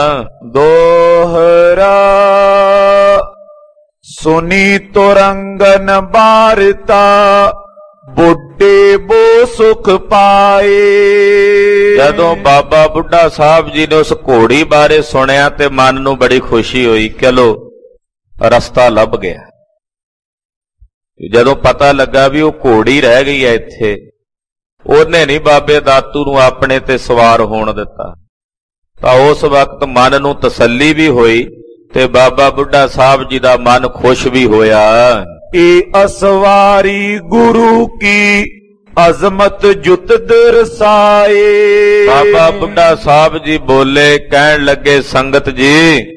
ਦੋਹਰਾ ਸੁਨੀ ਤੁਰੰਗਨ ਬਾਰਤਾ ਬੁੱਢੇ ਬੋ ਸੁਖ ਪਾਏ।
ਜਦੋਂ ਬਾਬਾ ਬੁੱਢਾ ਸਾਹਿਬ ਜੀ ਨੇ ਉਸ ਘੋੜੀ ਬਾਰੇ ਸੁਣਿਆ ਤੇ ਮਨ ਨੂੰ ਬੜੀ ਖੁਸ਼ੀ ਹੋਈ। ਚਲੋ ਰਸਤਾ ਲੱਭ ਗਿਆ। ਜਦੋਂ ਪਤਾ ਲੱਗਾ ਵੀ ਉਹ ਘੋੜੀ ਰਹਿ ਗਈ ਹੈ ਇੱਥੇ, ਉਹਨੇ ਨਹੀਂ ਬਾਬੇ ਦਾਤੂ ਨੂੰ ਆਪਣੇ ਤੇ ਸਵਾਰ ਹੋਣ ਦਿੱਤਾ, ਤਾਂ ਉਸ ਵਕਤ ਮਨ ਨੂੰ ਤਸੱਲੀ ਵੀ ਹੋਈ ਤੇ ਬਾਬਾ ਬੁੱਢਾ ਸਾਹਿਬ ਜੀ ਦਾ ਮਨ ਖੁਸ਼ ਵੀ ਹੋਇਆ।
ਇਹ ਅਸਵਾਰੀ ਗੁਰੂ ਕੀ ਅਜ਼ਮਤ ਜੁਤ ਦਰਸਾਏ।
ਬਾਬਾ ਬੁੱਢਾ ਸਾਹਿਬ ਜੀ ਬੋਲੇ, ਕਹਿਣ ਲੱਗੇ, ਸੰਗਤ ਜੀ,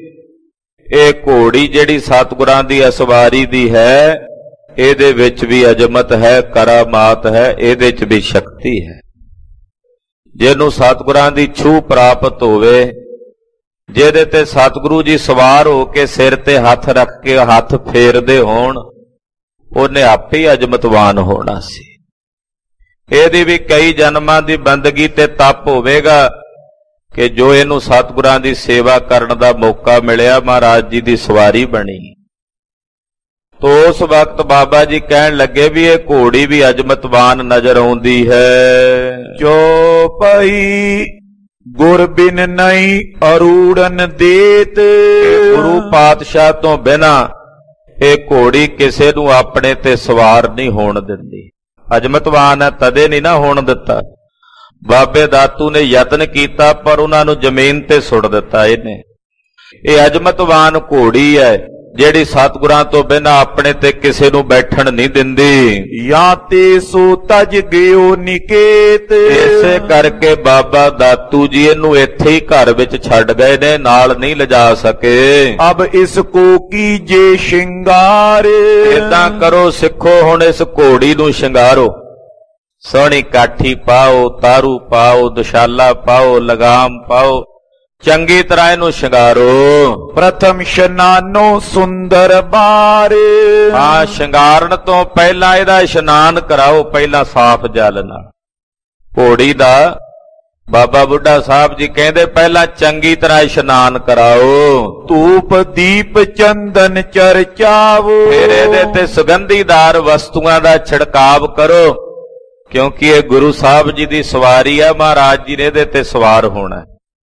ਇਹ ਘੋੜੀ ਜਿਹੜੀ ਸਤਿਗੁਰਾਂ ਦੀ ਅਸਵਾਰੀ ਦੀ ਹੈ, ਇਹਦੇ ਵਿੱਚ ਵੀ ਅਜ਼ਮਤ ਹੈ, ਕਰਾਮਾਤ ਹੈ, ਇਹਦੇ 'ਚ ਵੀ ਸ਼ਕਤੀ ਹੈ। ਜਿਹਨੂੰ ਸਤਿਗੁਰਾਂ ਦੀ ਛੂਹ ਪ੍ਰਾਪਤ ਹੋਵੇ, ਜਿਹਦੇ ਤੇ ਸਤਿਗੁਰੂ ਜੀ ਸਵਾਰ ਹੋ ਕੇ ਸਿਰ ਤੇ ਹੱਥ ਰੱਖ ਕੇ ਹੱਥ ਫੇਰਦੇ ਹੋਣ, ਉਹਨੇ ਆਪੇ ਹੀ ਅਜ਼ਮਤਵਾਨ ਹੋਣਾ ਸੀ। ਇਹਦੀ ਵੀ ਕਈ ਜਨਮਾਂ ਦੀ ਬੰਦਗੀ ਤੇ ਤਪ ਹੋਵੇਗਾ ਕਿ ਜੋ ਇਹਨੂੰ ਸਤਿਗੁਰਾਂ ਦੀ ਸੇਵਾ ਕਰਨ ਦਾ ਮੌਕਾ ਮਿਲਿਆ, ਮਹਾਰਾਜ ਜੀ ਦੀ ਸਵਾਰੀ ਬਣੀ। ਤੋ ਉਸ ਵਕਤ ਬਾਬਾ ਜੀ ਕਹਿਣ ਲੱਗੇ ਵੀ ਇਹ ਘੋੜੀ ਵੀ ਅਜ਼ਮਤਵਾਨ ਨਜ਼ਰ ਆਉਂਦੀ ਹੈ।
ਜੋ ਪਈ ਗੁਰ ਬਿਨ ਨਹੀਂ ਅਰੂੜਨ ਦੇਤ।
ਗੁਰੂ ਪਾਤਸ਼ਾਹ ਤੋਂ ਬਿਨਾ ਇਹ ਘੋੜੀ ਕਿਸੇ ਨੂੰ ਆਪਣੇ ਤੇ ਸਵਾਰ ਨਹੀਂ ਹੋਣ ਦਿੰਦੀ। ਅਜ਼ਮਤਵਾਨ ਹੈ, ਤਦੇ ਨਹੀਂ ਨਾ ਹੋਣ ਦਿੱਤਾ। ਬਾਬੇ ਦਾਤੂ ਨੇ ਯਤਨ ਕੀਤਾ, ਪਰ ਉਹਨਾਂ ਨੂੰ ਜ਼ਮੀਨ ਤੇ ਸੁੱਟ ਦਿੱਤਾ ਇਹਨੇ। ਇਹ ਅਜ਼ਮਤਵਾਨ ਘੋੜੀ ਹੈ, ਜਿਹੜੀ ਸਤਿਗੁਰਾਂ ਤੋਂ ਬਿਨਾਂ ਆਪਣੇ ਤੇ ਕਿਸੇ ਨੂੰ ਬੈਠਣ ਨਹੀਂ ਦਿੰਦੀ।
ਜਾਂ ਤੇ ਸੋ ਤਜ ਗਿਓ ਨਿਕੇਤ।
ਇਸੇ ਕਰਕੇ ਬਾਬਾ ਦਾਤੂ ਜੀ ਇਹਨੂੰ ਇੱਥੇ ਹੀ ਘਰ ਵਿੱਚ ਛੱਡ ਗਏ ਨੇ, ਨਾਲ ਨਹੀਂ ਲਿਜਾ ਸਕੇ।
ਅਬ ਇਸ ਕੋ ਕੀਜੇ ਸ਼ਿੰਗਾਰ।
ਏਦਾਂ ਕਰੋ ਸਿੱਖੋ, ਹੁਣ ਇਸ ਘੋੜੀ ਨੂੰ ਸ਼ਿੰਗਾਰੋ। ਸੋਹਣੀ ਕਾਠੀ ਪਾਓ, ਤਾਰੂ ਪਾਓ, ਦੁਸ਼ਾਲਾ ਪਾਓ, ਲਗਾਮ ਪਾਓ, ਚੰਗੀ ਤਰ੍ਹਾਂ ਇਹਨੂੰ ਸ਼ਿੰਗਾਰੋ।
ਪ੍ਰਥਮ ਇਸ਼ਨਾਨੋ ਸੁੰਦਰ ਬਾਰ।
ਹਾਂ, ਸ਼ਿੰਗਾਰਨ ਤੋਂ ਪਹਿਲਾਂ ਇਹਦਾ ਇਸ਼ਨਾਨ ਕਰਾਓ, ਪਹਿਲਾਂ ਸਾਫ਼ ਜਲ ਨਾਲ। ਘੋੜੀ ਦਾ ਬਾਬਾ ਬੁੱਢਾ ਸਾਹਿਬ ਜੀ ਕਹਿੰਦੇ ਪਹਿਲਾਂ ਚੰਗੀ ਤਰ੍ਹਾਂ ਇਸ਼ਨਾਨ ਕਰਾਓ।
ਧੂਪ ਦੀਪ ਚੰਦਨ ਚਰਚਾਵੋ।
ਫਿਰ ਇਹਦੇ ਤੇ ਸੁਗੰਧੀਦਾਰ ਵਸਤੂਆਂ ਦਾ ਛਿੜਕਾਵ ਕਰੋ, ਕਿਉਂਕਿ ਇਹ ਗੁਰੂ ਸਾਹਿਬ ਜੀ ਦੀ ਸਵਾਰੀ ਆ, ਮਹਾਰਾਜ ਜੀ ਨੇ ਇਹਦੇ ਤੇ ਸਵਾਰ ਹੋਣਾ।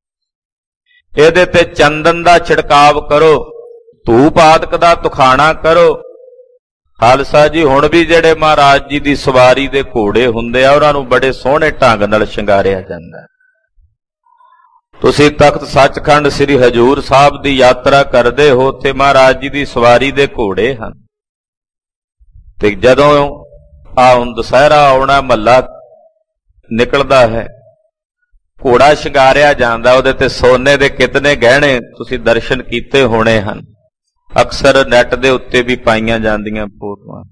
ਇਹਦੇ ਤੇ ਚੰਦਨ ਦਾ ਛਿੜਕਾਵ ਕਰੋ, ਧੂਪ ਆਦਿਕ ਦਾ ਤੁਖਾਣਾ ਕਰੋ, ਖਾਲਸਾ ਜੀ ਹੁਣ ਵੀ ਜਿਹੜੇ ਮਹਾਰਾਜ ਜੀ ਦੀ ਸਵਾਰੀ ਦੇ ਘੋੜੇ ਹੁੰਦੇ ਆ ਉਹਨਾਂ ਨੂੰ ਬੜੇ ਸੋਹਣੇ ਢੰਗ ਨਾਲ ਸ਼ਿੰਗਾਰਿਆ ਜਾਂਦਾ। ਤੁਸੀਂ ਤਖਤ ਸੱਚਖੰਡ ਸ੍ਰੀ ਹਜੂਰ ਸਾਹਿਬ ਦੀ ਯਾਤਰਾ ਕਰਦੇ ਹੋ, ਉੱਥੇ ਮਹਾਰਾਜ ਜੀ ਦੀ ਸਵਾਰੀ ਦੇ ਘੋੜੇ ਹਨ। ਤੇ ਜਦੋਂ ਹੁਣ ਦੁਸਹਿਰਾ ਆਉਣਾ, ਮਹੱਲਾ ਨਿਕਲਦਾ ਹੈ, ਘੋੜਾ ਸ਼ਿੰਗਾਰਿਆ ਜਾਂਦਾ, ਉਹਦੇ ਤੇ ਸੋਨੇ ਦੇ ਕਿਤਨੇ ਗਹਿਣੇ ਤੁਸੀਂ ਦਰਸ਼ਨ ਕੀਤੇ ਹੋਣੇ ਹਨ। ਅਕਸਰ ਨੈਟ ਦੇ ਉੱਤੇ ਵੀ ਪਾਈਆਂ ਜਾਂਦੀਆਂ ਫੋਟੋਆਂ।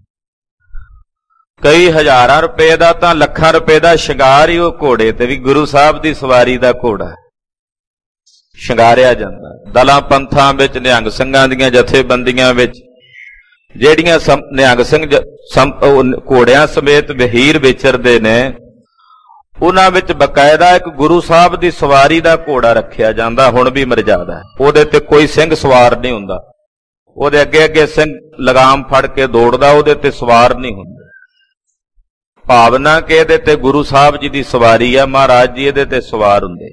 ਕਈ ਹਜ਼ਾਰਾਂ ਰੁਪਏ ਦਾ ਤਾਂ ਲੱਖਾਂ ਰੁਪਏ ਦਾ ਸ਼ਿੰਗਾਰ ਹੀ ਉਹ ਘੋੜੇ ਤੇ ਵੀ ਗੁਰੂ ਸਾਹਿਬ ਦੀ ਸਵਾਰੀ ਦਾ ਘੋੜਾ ਸ਼ਿੰਗਾਰਿਆ ਜਾਂਦਾ। ਦਲਾਂ ਪੰਥਾਂ ਵਿੱਚ, ਨਿਹੰਗ ਸਿੰਘਾਂ ਦੀਆਂ ਜਥੇਬੰਦੀਆਂ ਵਿੱਚ ਜਿਹੜੀਆਂ ਨਿਹੰਗ ਸਿੰਘ ਘੋੜਿਆਂ ਸਮੇਤ ਵਹੀਰ ਵਿਚਰਦੇ ਨੇ, ਉਹਨਾਂ ਵਿੱਚ ਬਕਾਇਦਾ ਇੱਕ ਗੁਰੂ ਸਾਹਿਬ ਦੀ ਸਵਾਰੀ ਦਾ ਘੋੜਾ ਰੱਖਿਆ ਜਾਂਦਾ। ਹੁਣ ਵੀ ਮਰਜ਼ਾਦਾ ਹੈ। ਉਹਦੇ ਤੇ ਕੋਈ ਸਿੰਘ ਸਵਾਰ ਨਹੀਂ ਹੁੰਦਾ, ਉਹਦੇ ਅੱਗੇ ਅੱਗੇ ਸਿੰਘ ਲਗਾਮ ਫੜ ਕੇ ਦੌੜਦਾ, ਉਹਦੇ ਤੇ ਸਵਾਰ ਨਹੀਂ ਹੁੰਦਾ। ਭਾਵਨਾ ਕਿ ਇਹਦੇ ਤੇ ਗੁਰੂ ਸਾਹਿਬ ਜੀ ਦੀ ਸਵਾਰੀ ਆ, ਮਹਾਰਾਜ ਜੀ ਇਹਦੇ ਤੇ ਸਵਾਰ ਹੁੰਦੇ।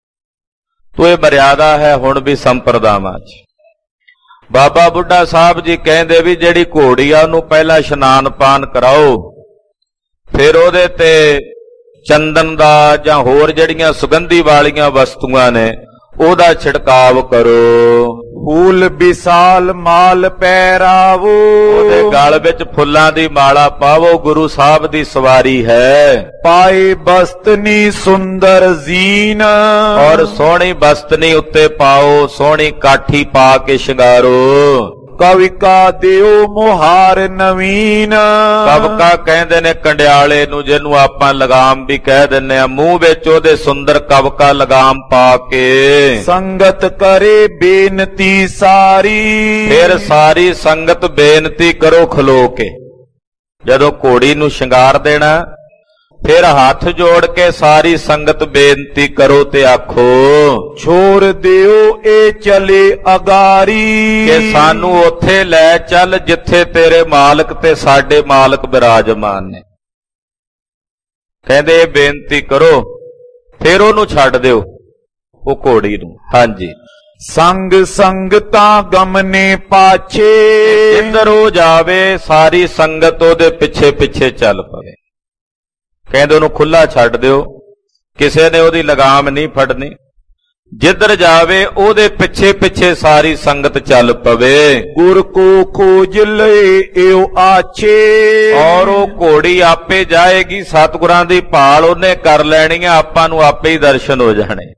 ਤੋ ਇਹ ਮਰਿਆਦਾ ਹੈ ਹੁਣ ਵੀ ਸੰਪਰਦਾਵਾਂ 'ਚ। ਬਾਬਾ ਬੁੱਢਾ ਸਾਹਿਬ ਜੀ ਕਹਿੰਦੇ ਵੀ ਜਿਹੜੀ ਘੋੜੀ ਆ ਉਹਨੂੰ ਪਹਿਲਾਂ ਇਸ਼ਨਾਨ ਪਾਨ ਕਰਾਓ, ਫਿਰ ਉਹਦੇ ਤੇ ਚੰਦਨ ਦਾ ਜਾਂ ਹੋਰ ਜਿਹੜੀਆਂ ਸੁਗੰਧੀ ਵਾਲੀਆਂ ਵਸਤੂਆਂ ਨੇ ਉਹਦਾ ਛਿੜਕਾਵ ਕਰੋ।
ਫੂਲ ਵਿਸਾਲ ਮਾਲ ਪਹਿਰਾਵੋ,
ਉਹਦੇ ਗਲ ਵਿੱਚ ਫੁੱਲਾਂ ਦੀ ਮਾਲਾ ਪਾਵੋ, ਗੁਰੂ ਸਾਹਿਬ ਦੀ ਸਵਾਰੀ ਹੈ।
ਪਾਏ ਬਸਤਨੀ ਸੁੰਦਰ ਜ਼ੀਨ,
ਔਰ ਸੋਹਣੀ ਬਸਤਨੀ ਉੱਤੇ ਪਾਓ, ਸੋਹਣੀ ਕਾਠੀ ਪਾ ਕੇ ਸ਼ਿੰਗਾਰੋ।
ਕਵਿਕਾ ਦਿਓ ਮੁਹਾਰ ਨਵੀਨ,
ਕਵਕਾ ਕਹਿੰਦੇ ਨੇ ਕੰਡਿਆਲੇ ਨੂੰ, ਜਿਹਨੂੰ ਆਪਾਂ ਲਗਾਮ ਵੀ ਕਹਿ ਦਿੰਨੇ ਆ। ਮੂੰਹ ਵਿੱਚ ਉਹਦੇ ਸੁੰਦਰ ਕਵਕਾ ਲਗਾਮ ਪਾ ਕੇ
ਸੰਗਤ ਕਰੇ ਬੇਨਤੀ ਸਾਰੀ,
ਫਿਰ ਸਾਰੀ ਸੰਗਤ ਬੇਨਤੀ ਕਰੋ ਖਲੋ ਕੇ। ਜਦੋਂ ਘੋੜੀ ਨੂੰ ਸ਼ਿੰਗਾਰ ਦੇਣਾ, ਫਿਰ ਹੱਥ ਜੋੜ ਕੇ ਸਾਰੀ ਸੰਗਤ ਬੇਨਤੀ ਕਰੋ ਤੇ ਆਖੋ,
ਛੋੜ ਦਿਓ ਇਹ ਚਲੇ ਅਗਾਰੀ,
ਕਿ ਸਾਨੂੰ ਉੱਥੇ ਲੈ ਚੱਲ ਜਿੱਥੇ ਤੇਰੇ ਮਾਲਕ ਤੇ ਸਾਡੇ ਮਾਲਕ ਬਿਰਾਜਮਾਨ ਨੇ। ਕਹਿੰਦੇ ਇਹ ਬੇਨਤੀ ਕਰੋ, ਫਿਰ ਉਹਨੂੰ ਛੱਡ ਦਿਓ, ਉਹ ਘੋੜੀ ਨੂੰ। ਹਾਂਜੀ,
ਸੰਗ ਸੰਗਤਾਂ ਗਮਨੇ ਪਾਛੇ,
ਜਿੱਧਰ ਉਹ ਜਾਵੇ ਸਾਰੀ ਸੰਗਤ ਉਹਦੇ ਪਿੱਛੇ ਪਿੱਛੇ ਚੱਲ ਪਵੇ। ਕਹਿੰਦੇ ਉਹਨੂੰ ਖੁੱਲਾ ਛੱਡ ਦਿਓ, ਕਿਸੇ ਨੇ ਉਹਦੀ ਲਗਾਮ ਨਹੀਂ ਫੜਨੀ। ਜਿੱਧਰ ਜਾਵੇ ਉਹਦੇ ਪਿੱਛੇ ਪਿੱਛੇ ਸਾਰੀ ਸੰਗਤ ਚੱਲ ਪਵੇ।
ਗੁਰ ਕੋ ਖੋਜ ਲਏ ਏਉ ਆਛੇ,
ਔਰ ਉਹ ਘੋੜੀ ਆਪੇ ਜਾਏਗੀ, ਸਤਿਗੁਰਾਂ ਦੀ ਭਾਲ ਉਹਨੇ ਕਰ ਲੈਣੀ ਆ, ਆਪਾਂ ਨੂੰ ਆਪੇ ਹੀ ਦਰਸ਼ਨ ਹੋ ਜਾਣੇ।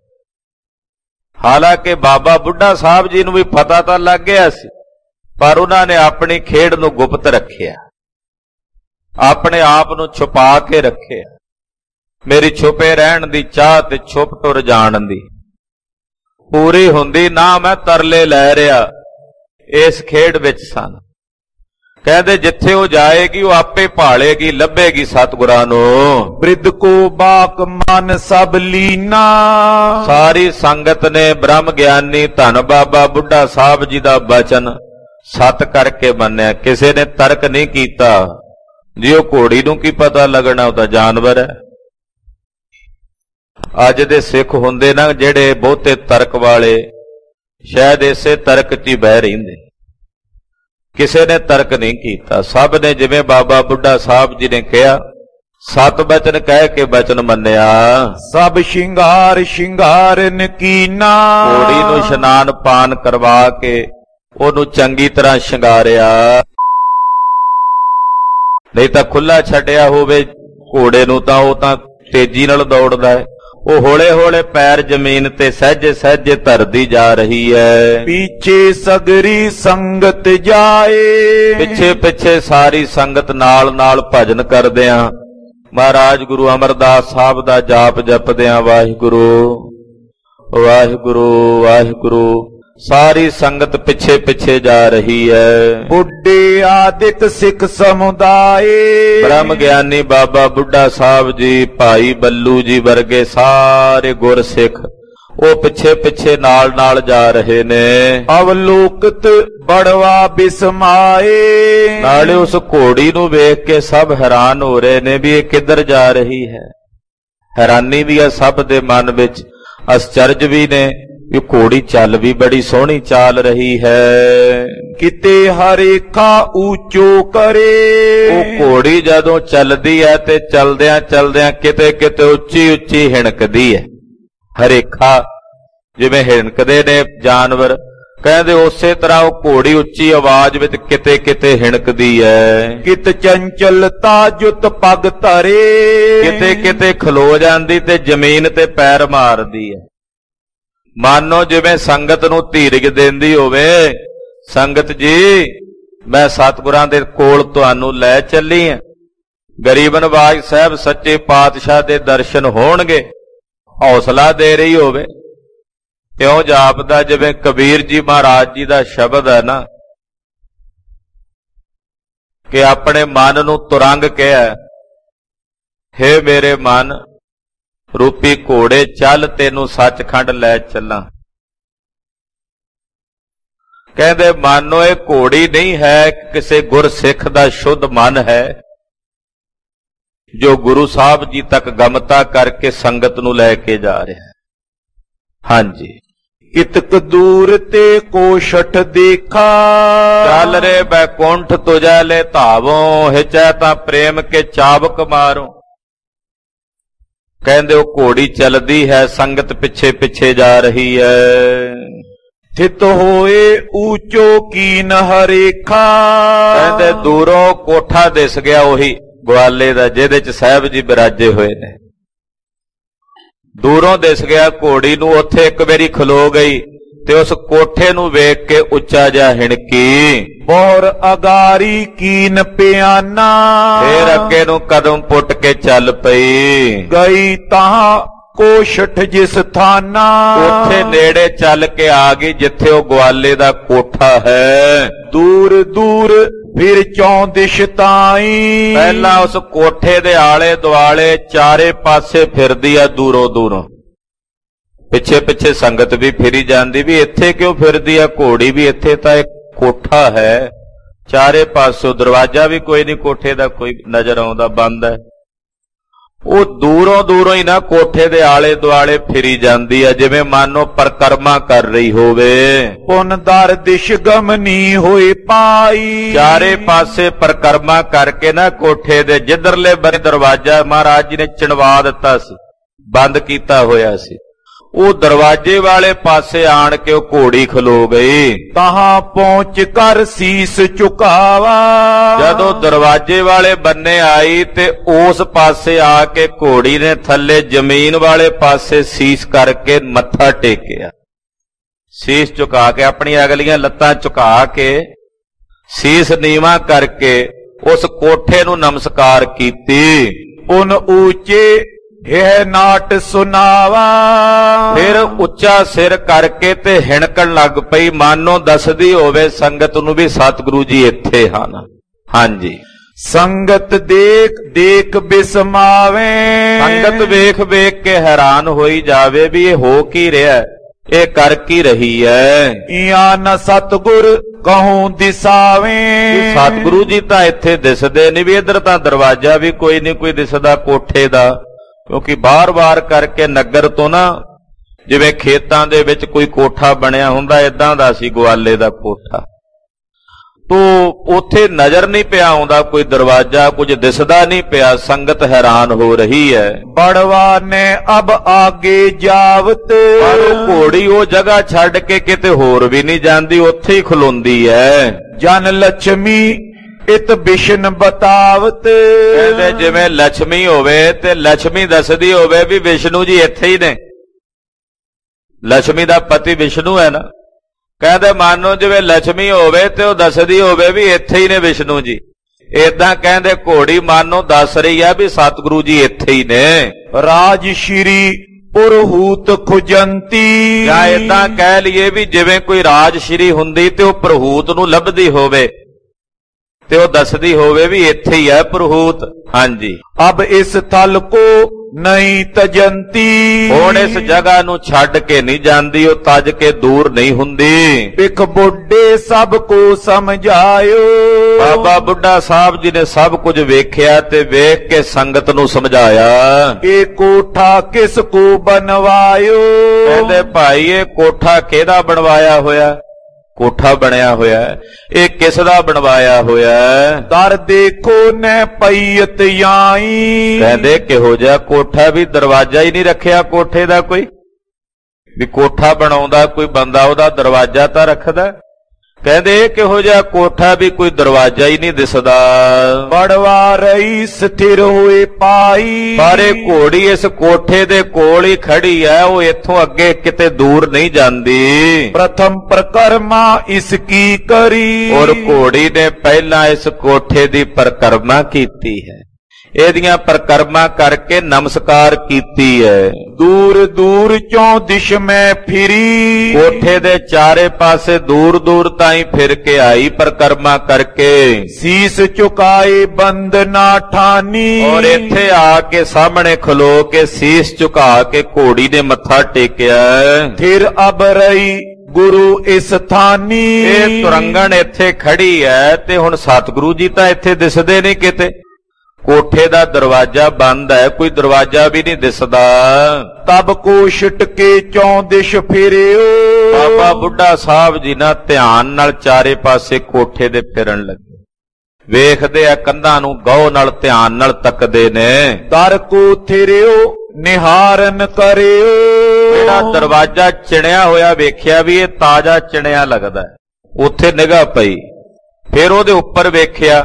ਹਾਲਾਂਕਿ ਬਾਬਾ ਬੁੱਢਾ ਸਾਹਿਬ ਜੀ ਨੂੰ ਵੀ ਪਤਾ ਤਾਂ ਲੱਗ ਗਿਆ ਸੀ, ਪਰ ਉਹਨਾਂ ਨੇ ਆਪਣੀ ਖੇਡ ਨੂੰ ਗੁਪਤ ਰੱਖਿਆ, ਆਪਣੇ ਆਪ ਨੂੰ ਛੁਪਾ ਕੇ ਰੱਖਿਆ। ਮੇਰੀ ਛੁਪੇ ਰਹਿਣ ਦੀ ਚਾਹ ਤੇ ਛੁਪ ਟੁਰ ਜਾਣ ਦੀ ਪੂਰੀ ਹੁੰਦੀ ਨਾ, ਮੈਂ ਤਰਲੇ ਲੈ ਰਿਹਾ ਇਸ ਖੇਡ ਵਿੱਚ ਸਨ। ਕਹਿੰਦੇ ਜਿੱਥੇ ਉਹ ਜਾਏਗੀ ਉਹ ਆਪੇ ਭਾਲੇਗੀ, ਲੱਭੇਗੀ ਸਤਿਗੁਰਾਂ ਨੂੰ।
ਬ੍ਰਿਧ ਕੋ ਬਾਕ ਮਨ ਸਭ ਲੀਨਾ,
ਸਾਰੀ ਸੰਗਤ ਨੇ ਬ੍ਰਹਮ ਗਿਆਨੀ ਧੰਨ ਬਾਬਾ ਬੁੱਢਾ ਸਾਹਿਬ ਜੀ ਦਾ ਬਚਨ ਸਤ ਕਰਕੇ ਮੰਨਿਆ। ਕਿਸੇ ਨੇ ਤਰਕ ਨਹੀਂ ਕੀਤਾ। ਜੀ ਉਹ ਘੋੜੀ ਨੂੰ ਕੀ ਪਤਾ ਲੱਗਣਾ, ਉਹ ਤਾਂ ਜਾਨਵਰ ਹੈ। ਅੱਜ ਦੇ ਸਿੱਖ ਹੁੰਦੇ ਨਾ ਜਿਹੜੇ ਬਹੁਤੇ ਤਰਕ ਵਾਲੇ, ਸ਼ਾਇਦ ਇਸੇ ਤਰਕ 'ਚ ਹੀ ਬਹਿ ਰਹਿੰਦੇ। ਕਿਸੇ ਨੇ ਤਰਕ ਨਹੀਂ ਕੀਤਾ। ਸਭ ਨੇ ਜਿਵੇਂ ਬਾਬਾ ਬੁੱਢਾ ਸਾਹਿਬ ਜੀ ਨੇ ਕਿਹਾ, ਸਤ ਬਚਨ ਕਹਿ ਕੇ ਬਚਨ ਮੰਨਿਆ।
ਸਭ ਸ਼ਿੰਗਾਰ ਸ਼ਿੰਗਾਰਨ ਕੀਨਾ,
ਘੋੜੀ ਨੂੰ ਇਸ਼ਨਾਨ ਪਾਨ ਕਰਵਾ ਕੇ ਉਹਨੂੰ ਚੰਗੀ ਤਰ੍ਹਾਂ ਸ਼ਿੰਗਾਰਿਆ। ਨਹੀਂ ਤਾਂ ਖੁੱਲਾ ਛੱਡਿਆ ਹੋਵੇ ਘੋੜੇ ਨੂੰ ਤਾਂ ਉਹ ਤਾਂ ਤੇਜ਼ੀ ਨਾਲ ਦੌੜਦਾ ਹੈ। ਉਹ ਹੌਲੇ ਹੌਲੇ ਪੈਰ ਜ਼ਮੀਨ ਤੇ ਸਹਿਜੇ ਸਹਿਜੇ ਧਰਦੀ ਜਾ ਰਹੀ ਹੈ।
ਪਿੱਛੇ ਸਗਰੀ ਸੰਗਤ ਜਾਏ,
ਪਿੱਛੇ ਪਿੱਛੇ ਸਾਰੀ ਸੰਗਤ ਨਾਲ ਨਾਲ ਭਜਨ ਕਰਦਿਆਂ, ਮਹਾਰਾਜ ਗੁਰੂ ਅਮਰਦਾਸ ਸਾਹਿਬ ਦਾ ਜਾਪ ਜਪਦਿਆਂ, ਵਾਹਿਗੁਰੂ ਵਾਹਿਗੁਰੂ ਵਾਹਿਗੁਰੂ। ਸਾਰੀ ਸੰਗਤ ਪਿੱਛੇ ਪਿੱਛੇ ਜਾ ਰਹੀ ਹੈ।
ਬੁੱਢੇ ਆਦਿਕ ਸਿੱਖ ਸਮੁਦਾਏ,
ਬ੍ਰਹਮ ਗਿਆਨੀ ਬਾਬਾ ਬੁੱਢਾ ਸਾਹਿਬ ਜੀ, ਭਾਈ ਬੱਲੂ ਜੀ ਵਰਗੇ ਸਾਰੇ ਗੁਰਸਿੱਖ ਉਹ ਪਿੱਛੇ ਪਿੱਛੇ ਨਾਲ ਨਾਲ ਜਾ ਰਹੇ ਨੇ।
ਅਵਲੋਕਤ ਬੜਵਾ ਬਿਸਮਾਏ,
ਨਾਲੇ ਉਸ ਘੋੜੀ ਨੂੰ ਵੇਖ ਕੇ ਸਭ ਹੈਰਾਨ ਹੋ ਰਹੇ ਨੇ ਵੀ ਇਹ ਕਿੱਧਰ ਜਾ ਰਹੀ ਹੈ। ਹੈਰਾਨੀ ਵੀ ਆ ਸਭ ਦੇ ਮਨ ਵਿੱਚ, ਅਚਰਜ ਵੀ ਨੇ। ਕਹਿੰਦੇ ਜਿੱਥੇ ਉਹ ਜਾਏਗੀ ਉਹ ਆਪੇ ਭਾਲੇਗੀ, ਲੱਭੇਗੀ ਸਤਿਗੁਰਾਂ ਨੂੰ। ਛੋੜ ਦਿਓ ਇਹ ਚਲੇ ਅਗਾਰੀ, ਸਾਰੀ ਸੰਗਤ ਨੇ ਬ੍ਰਹਮ ਗਿਆਨੀ ਧੰਨ ਬਾਬਾ ਬੁੱਢਾ ਸਾਹਿਬ ਜੀ, ਭਾਈ ਬੱਲੂ ਜੀ ਵਰਗੇ ਸਾਰੇ ਗੁਰਸਿੱਖ ਉਹ ਪਿੱਛੇ ਪਿੱਛੇ ਨਾਲ ਨਾਲ ਜਾ ਰਹੇ ਨੇ। ਅਵਲੋਕਤ ਬੜਵਾ ਬਿਸਮਾਏ, ਨਾਲੇ ਉਸ ਘੋੜੀ ਨੂੰ ਵੇਖ ਕੇ ਸਭ ਹੈਰਾਨ ਹੋ ਰਹੇ ਨੇ ਵੀ ਇਹ ਕਿੱਧਰ ਜਾ ਰਹੀ ਹੈ। ਹੈਰਾਨੀ ਵੀ ਆ ਸਭ ਦੇ ਮਨ ਵਿੱਚ, ਅਚਰਜ ਵੀ ਨੇ। ਇਹ ਘੋੜੀ ਚੱਲ ਵੀ ਬੜੀ ਸੋਹਣੀ ਚਾਲ ਰਹੀ ਹੈ।
ਕਿਤੇ ਹਰੇਖਾ ਊਚੋ ਕਰੇ।
ਉਹ ਘੋੜੀ ਜਦੋਂ ਚੱਲਦੀ ਹੈ ਤੇ ਚਲਦਿਆਂ ਚਲਦਿਆਂ ਕਿਤੇ ਕਿਤੇ ਉੱਚੀ ਉੱਚੀ ਹਿਣਕਦੀ ਹੈ। ਹਰੇਖਾ ਜਿਵੇਂ ਹਿਣਕਦੇ ਨੇ ਜਾਨਵਰ, ਕਹਿੰਦੇ ਉਸੇ ਤਰ੍ਹਾਂ ਉਹ ਘੋੜੀ ਉੱਚੀ ਆਵਾਜ਼ ਵਿੱਚ ਕਿਤੇ ਕਿਤੇ ਹਿਣਕਦੀ ਹੈ।
ਕਿਤ ਚੰਚਲਤਾ ਜੁਤ ਪਗ ਧਰੇ।
ਕਿਤੇ ਕਿਤੇ ਖਲੋ ਜਾਂਦੀ ਤੇ ਜ਼ਮੀਨ ਤੇ ਪੈਰ ਮਾਰਦੀ ਹੈ। ਮਾਨੋ ਜਿਵੇਂ ਸੰਗਤ ਨੂੰ ਧੀਰਜ ਦਿੰਦੀ ਹੋਵੇ, ਸੰਗਤ ਜੀ ਮੈਂ ਸਤਿਗੁਰਾਂ ਦੇ ਕੋਲ ਤੁਹਾਨੂੰ ਲੈ ਚੱਲੀ ਹਾਂ, ਗਰੀਬ ਨਵਾਜ ਸਾਹਿਬ ਸੱਚੇ ਪਾਤਸ਼ਾਹ ਦੇ ਦਰਸ਼ਨ ਹੋਣਗੇ, ਹੌਸਲਾ ਦੇ ਰਹੀ ਹੋਵੇ। ਇਉਂ ਜਾਪਦਾ ਜਿਵੇਂ ਕਬੀਰ ਜੀ ਮਹਾਰਾਜ ਜੀ ਦਾ ਸ਼ਬਦ ਹੈ ਨਾ, ਕਿ ਆਪਣੇ ਮਨ ਨੂੰ ਤੁਰੰਗ ਕਿਹਾ, ਹੇ ਮੇਰੇ ਮਨ ਰੂਪੀ ਘੋੜੇ ਚੱਲ ਤੈਨੂੰ ਸੱਚਖੰਡ ਲੈ ਚੱਲਾਂ। ਕਹਿੰਦੇ ਮਾਨੋ ਇਹ ਘੋੜੀ ਨਹੀਂ ਹੈ, ਕਿਸੇ ਗੁਰਸਿੱਖ ਦਾ ਸ਼ੁੱਧ ਮਨ ਹੈ, ਜੋ ਗੁਰੂ ਸਾਹਿਬ ਜੀ ਤੱਕ ਗਮਤਾ ਕਰਕੇ ਸੰਗਤ ਨੂੰ ਲੈ ਕੇ ਜਾ ਰਿਹਾ ਹੈ। ਹਾਂਜੀ,
ਇਤਕ ਦੂਰ ਤੇ ਕੋਸ਼ਠ ਦੇਖਾ।
ਚੱਲ ਰੇ ਬੈਕੁੰਠ ਤੁਝੈ ਲੈ ਧਾਵੋਂ, ਹਿਚੈ ਤਾਂ ਪ੍ਰੇਮ ਕੇ ਚਾਬਕ ਮਾਰੋ। ਕਹਿੰਦੇ ਉਹ ਘੋੜੀ ਚੱਲਦੀ ਹੈ, ਸੰਗਤ ਪਿੱਛੇ ਪਿੱਛੇ ਜਾ ਰਹੀ ਹੈ।
ਥਿਤ ਹੋਏ ਊਚੋ ਕੀਨ ਹਰੇਖਾ।
ਕਹਿੰਦੇ ਦੂਰੋਂ ਕੋਠਾ ਦਿਸ ਗਿਆ, ਉਹੀ ਗਵਾਲੇ ਦਾ ਜਿਹਦੇ ਚ ਸਾਹਿਬ ਜੀ ਬਿਰਾਜੇ ਹੋਏ ਨੇ। ਦੂਰੋਂ ਦਿਸ ਗਿਆ ਘੋੜੀ ਨੂੰ, ਉੱਥੇ ਇੱਕ ਵਾਰੀ ਖਲੋ ਗਈ ਤੇ ਉਸ ਕੋਠੇ ਨੂੰ ਵੇਖ ਕੇ ਉੱਚਾ ਜਿਹਾ ਹਿਣਕੀ।
ਬੋਰ ਅਗਾਰੀ ਕੀਨ ਪਿਆਨਾ।
ਫੇਰ ਅੱਗੇ ਨੂੰ ਕਦਮ ਪੁੱਟ ਕੇ ਚੱਲ ਪਈ।
ਗਈ ਤਾਂ ਕੋਸ਼ਠ ਜਿਸ ਥਾਨਾ।
ਉੱਥੇ ਨੇੜੇ ਚੱਲ ਕੇ ਆ ਗਈ ਜਿੱਥੇ ਉਹ ਗਵਾਲੇ ਦਾ ਕੋਠਾ ਹੈ।
ਦੂਰ ਦੂਰ ਫਿਰ ਚੌਂ ਦਿਸ਼ ਤਾਈ।
ਪਹਿਲਾਂ ਉਸ ਕੋਠੇ ਦੇ ਆਲੇ ਦੁਆਲੇ ਚਾਰੇ ਪਾਸੇ ਫਿਰਦੀ ਆ, ਦੂਰੋਂ ਦੂਰੋਂ ਪਿੱਛੇ ਪਿੱਛੇ ਸੰਗਤ ਵੀ ਫਿਰੀ ਜਾਂਦੀ, ਵੀ ਇੱਥੇ ਕਿਉਂ ਫਿਰਦੀ ਆ ਘੋੜੀ ਵੀ, ਇੱਥੇ ਤਾਂ ਇੱਕ ਕੋਠਾ ਹੈ, ਚਾਰੇ ਪਾਸੋਂ ਦਰਵਾਜ਼ਾ ਵੀ ਕੋਈ ਨਹੀਂ ਕੋਠੇ ਦਾ ਕੋਈ ਨਜ਼ਰ ਆਉਂਦਾ, ਬੰਦ ਹੈ। ਉਹ ਦੂਰੋਂ ਦੂਰੋਂ ਹੀ ਨਾ ਕੋਠੇ ਦੇ ਆਲੇ ਦੁਆਲੇ ਫਿਰੀ ਜਾਂਦੀ ਆ, ਜਿਵੇਂ ਮਾਨੋ ਪਰਕਰਮਾ ਕਰ ਰਹੀ ਹੋਵੇ।
ਪੁਨਦਰ ਦਿਸ਼ ਗਮਨੀ ਹੋਏ ਪਾਈ।
ਚਾਰੇ ਪਾਸੇ ਪਰਕਰਮਾ ਕਰਕੇ ਨਾ ਕੋਠੇ ਦੇ ਜਿੱਧਰਲੇ ਬੰਨੇ ਦਰਵਾਜ਼ਾ ਮਹਾਰਾਜ ਜੀ ਨੇ ਚਿਣਵਾ ਦਿੱਤਾ ਸੀ, ਬੰਦ ਕੀਤਾ ਹੋਇਆ ਸੀ, ਉਹ ਦਰਵਾਜ਼ੇ ਵਾਲੇ ਪਾਸੇ ਆਣ ਕੇ ਉਹ ਘੋੜੀ ਖਲੋ ਗਈ।
ਤਹਾਂ ਪਹੁੰਚ ਕਰ ਸੀਸ ਝੁਕਾਵਾ।
ਜਦੋਂ ਦਰਵਾਜ਼ੇ ਵਾਲੇ ਬੰਨੇ ਆਈ ਤੇ ਉਸ ਪਾਸੇ ਆ ਕੇ ਘੋੜੀ ਨੇ ਥੱਲੇ ਜ਼ਮੀਨ ਵਾਲੇ ਪਾਸੇ ਸੀਸ ਕਰਕੇ ਮੱਥਾ ਟੇਕਿਆ। ਸੀਸ ਝੁਕਾ ਕੇ, ਆਪਣੀਆਂ ਅਗਲੀਆਂ ਲੱਤਾਂ ਝੁਕਾ ਕੇ, ਸੀਸ ਨੀਵਾਂ ਕਰਕੇ ਉਸ ਕੋਠੇ ਨੂੰ ਨਮਸਕਾਰ ਕੀਤੀ।
ਉਨ ਉੱਚੇ ਇਹ ਨਾਟ ਸੁਨਾਵਾ।
ਫਿਰ ਉੱਚਾ ਸਿਰ ਕਰਕੇ ਤੇ ਹਿਣਕਣ ਲੱਗ ਪਈ, ਮਾਨੋ ਦੱਸਦੀ ਹੋਵੇ ਸੰਗਤ ਨੂੰ ਵੀ ਸਤਿਗੁਰੂ ਜੀ ਇੱਥੇ ਹਨ। ਹਾਂਜੀ,
ਸੰਗਤ ਦੇਖ ਦੇਖ ਬਿਸਮਾਵੇ।
ਸੰਗਤ ਵੇਖ ਵੇਖ ਕੇ ਹੈਰਾਨ ਹੋਈ ਜਾਵੇ ਵੀ ਇਹ ਹੋ ਕੀ ਰਿਹਾ, ਇਹ ਕਰ ਕੀ ਰਹੀ ਹੈ।
ਇਆਂ ਨ ਸਤਿਗੁਰ ਕਹੂੰ ਦਿਸਾਵੇ।
ਸਤਿਗੁਰੂ ਜੀ ਤਾਂ ਇੱਥੇ ਦਿਸਦੇ ਨਹੀਂ, ਵੀ ਇੱਧਰ ਤਾਂ ਦਰਵਾਜ਼ਾ ਵੀ ਕੋਈ ਨਹੀਂ ਕੋਈ ਦਿਸਦਾ ਕੋਠੇ ਦਾ, ਕਿਉਂਕਿ ਬਾਰ-ਬਾਰ ਕਰਕੇ ਨਗਰ ਤੋਂ ਨਾ ਜਿਵੇਂ ਖੇਤਾਂ ਦੇ ਵਿੱਚ ਕੋਈ ਕੋਠਾ ਬਣਿਆ ਹੁੰਦਾ, ਏਦਾਂ ਦਾ ਸੀ ਗਵਾਲੇ ਦਾ ਕੋਠਾ। ਤੋ ਉੱਥੇ ਨਜ਼ਰ ਨਹੀਂ ਪਿਆ ਆਉਂਦਾ ਕੋਈ ਦਰਵਾਜ਼ਾ, ਕੁਝ ਦਿਸਦਾ ਨਹੀਂ ਪਿਆ। ਸੰਗਤ ਹੈਰਾਨ ਹੋ ਰਹੀ ਹੈ।
ਬੜਵਾ ਨੇ ਅਬ ਆਗੇ ਜਾਵਤ।
ਪਰ ਉਹ ਘੋੜੀ ਉਹ ਜਗ੍ਹਾ ਛੱਡ ਕੇ ਕਿਤੇ ਹੋਰ ਵੀ ਨਹੀਂ ਜਾਂਦੀ, ਉੱਥੇ ਹੀ ਖਲੋਂਦੀ ਹੈ।
ਜਨ ਲక్ష్ਮੀ ਇਤ ਬਿਸ਼ਨ ਬਤਾਵਤ।
ਕਹਿੰਦੇ ਜਿਵੇਂ ਲక్ష్ਮੀ ਹੋਵੇ ਤੇ ਲక్ష్ਮੀ ਦੱਸਦੀ ਹੋਵੇ ਵੀ ਵਿਸ਼ਨੂੰ ਜੀ ਇੱਥੇ ਹੀ ਨੇ, ਲక్ష్ਮੀ ਦਾ ਪਤੀ ਵਿਸ਼ਨੂੰ ਹੈ ਨਾ। ਕਹਿੰਦੇ ਮਾਨੋ ਜਿਵੇਂ ਲక్ష్ਮੀ ਹੋਵੇ ਤੇ ਉਹ ਦੱਸਦੀ ਹੋਵੇ ਵੀ ਇੱਥੇ ਹੀ ਨੇ ਵਿਸ਼ਨੂੰ ਜੀ। ਏਦਾਂ ਕਹਿੰਦੇ ਘੋੜੀ ਮਾਨੋ ਦੱਸ ਰਹੀ ਆ ਵੀ ਸਤਿਗੁਰੂ ਜੀ ਇੱਥੇ ਹੀ ਨੇ।
ਰਾਜ ਸ਼੍ਰੀ ਪੁਰਹੂਤ ਖੁਜੰਤੀ।
ਜਾਂ ਏਦਾਂ ਕਹਿ ਲਈਏ ਵੀ ਜਿਵੇਂ ਕੋਈ ਰਾਜ ਸ਼੍ਰੀ ਹੁੰਦੀ ਤੇ ਉਹ ਪ੍ਰਹੂਤ ਨੂੰ ਲੱਭਦੀ ਹੋਵੇ। ਤੇ ਉਹ ਦੱਸਦੀ ਹੋਵੇ ਵੀ ਇੱਥੇ ਹੀ ਹੈ ਪੁਰਹੂਤ। ਹਾਂਜੀ,
ਅਬ ਇਸ ਥਲ ਕੋ ਨਹੀਂ ਤਜੰਤੀ,
ਹੁਣ ਇਸ ਜਗ੍ਹਾ ਨੂੰ ਛੱਡ ਕੇ ਨਹੀਂ ਜਾਂਦੀ, ਉਹ ਤਜ ਕੇ ਦੂਰ ਨਹੀਂ ਹੁੰਦੀ।
ਪਿਖ ਬੁੱਢੇ ਸਭ ਕੋ ਸਮਝਾਇਓ,
ਬਾਬਾ ਬੁੱਢਾ ਸਾਹਿਬ ਜੀ ਨੇ ਸਭ ਕੁਝ ਵੇਖਿਆ ਤੇ ਵੇਖ ਕੇ ਸੰਗਤ ਨੂੰ ਸਮਝਾਇਆ।
ਇਹ ਕੋਠਾ ਕਿਸ ਕੋ ਬਣਵਾਇਓ,
ਕਹਿੰਦੇ ਭਾਈ ਇਹ ਕੋਠਾ ਕਿਹਦਾ ਬਣਵਾਇਆ ਹੋਇਆ? ਕੋਠਾ ਬਣਿਆ ਹੋਇਆ ਇਹ ਕਿਸ ਦਾ ਬਣਵਾਇਆ ਹੋਇਆ?
ਦਰ ਦੇਖੋ ਨੈ ਪਈਤ ਆਈ,
ਕਹਿੰਦੇ ਕਿਹੋ ਜਿਹਾ ਕੋਠਾ, ਵੀ ਦਰਵਾਜ਼ਾ ਹੀ ਨਹੀਂ ਰੱਖਿਆ ਕੋਠੇ ਦਾ ਕੋਈ, ਵੀ ਕੋਠਾ ਬਣਾਉਂਦਾ ਕੋਈ ਬੰਦਾ ਉਹਦਾ ਦਰਵਾਜ਼ਾ ਤਾਂ ਰੱਖਦਾ। ਕਹਿੰਦੇ ਇਹ ਕਿਹੋ ਜਿਹਾ ਕੋਠਾ ਵੀ ਕੋਈ ਦਰਵਾਜ਼ਾ ਹੀ ਨਹੀਂ ਦਿਸਦਾ।
ਬੜਵਾ ਰਹੀ ਸਥਿਰ ਹੋਏ ਪਾਈ,
ਪਰ ਇਹ ਘੋੜੀ ਇਸ ਕੋਠੇ ਦੇ ਕੋਲ ਹੀ ਖੜੀ ਹੈ, ਉਹ ਇੱਥੋਂ ਅੱਗੇ ਕਿਤੇ ਦੂਰ ਨਹੀਂ ਜਾਂਦੀ।
ਪ੍ਰਥਮ ਪ੍ਰਕਰਮਾ ਇਸ ਕੀ ਕਰੀ,
ਔਰ ਘੋੜੀ ਨੇ ਪਹਿਲਾਂ ਇਸ ਕੋਠੇ ਦੀ ਪਰਿਕਰਮਾ ਕੀਤੀ ਹੈ, ਇਹਦੀਆਂ ਪਰਿਕਰਮਾ ਕਰਕੇ ਨਮਸਕਾਰ ਕੀਤੀ ਹੈ।
ਦੂਰ ਦੂਰ ਚੋਂ ਦਿਸ਼ ਮੈਂ ਫਿਰੀ,
ਕੋਠੇ ਦੇ ਚਾਰੇ ਪਾਸੇ ਦੂਰ ਦੂਰ ਤਾਈਂ ਫਿਰ ਕੇ ਆਈ ਪਰਿਕਰਮਾ ਕਰਕੇ।
ਸੀਸ ਝੁਕਾਏ ਬੰਦ ਨਾ ਠਾਨੀ,
ਔਰ ਇੱਥੇ ਆ ਕੇ ਸਾਹਮਣੇ ਖਲੋ ਕੇ ਸੀਸ ਝੁਕਾ ਕੇ ਘੋੜੀ ਨੇ ਮੱਥਾ ਟੇਕਿਆ।
ਫਿਰ ਅਬ ਰਹੀ ਗੁਰੂ ਇਸ ਥਾਨੀ,
ਇਹ ਤੁਰੰਗਣ ਇੱਥੇ ਖੜੀ ਹੈ ਤੇ ਹੁਣ ਸਤਿਗੁਰੂ ਜੀ ਤਾਂ ਇੱਥੇ ਦਿਸਦੇ ਨਹੀਂ ਕਿਤੇ, ਕੋਠੇ ਦਾ ਦਰਵਾਜ਼ਾ ਬੰਦ ਹੈ, ਕੋਈ ਦਰਵਾਜ਼ਾ ਵੀ ਨਹੀਂ ਦਿਸਦਾ।
ਤਬ ਕੋ ਛਟਕੇ ਚੌਂ ਦਿਸ਼ ਫਿਰਿਓ,
ਬਾਬਾ ਬੁੱਢਾ ਸਾਹਿਬ ਜੀ ਨਾ ਧਿਆਨ ਨਾਲ ਚਾਰੇ ਪਾਸੇ ਕੋਠੇ ਦੇ ਫਿਰਨ ਲੱਗੇ, ਵੇਖਦੇ ਆ ਕੰਧਾਂ ਨੂੰ ਗੌਰ ਨਾਲ ਧਿਆਨ ਨਾਲ ਤੱਕਦੇ ਨੇ।
ਦਰ ਕੋ ਥਿਰਿਓ ਨਿਹਾਰਨ ਕਰਿਓ,
ਜਿਹੜਾ ਦਰਵਾਜ਼ਾ ਚਿਣਿਆ ਹੋਇਆ ਵੇਖਿਆ ਵੀ ਇਹ ਤਾਜ਼ਾ ਚਿਣਿਆ ਲੱਗਦਾ, ਉੱਥੇ ਨਿਗਾਹ ਪਈ। ਫਿਰ ਉਹਦੇ ਉੱਪਰ ਵੇਖਿਆ,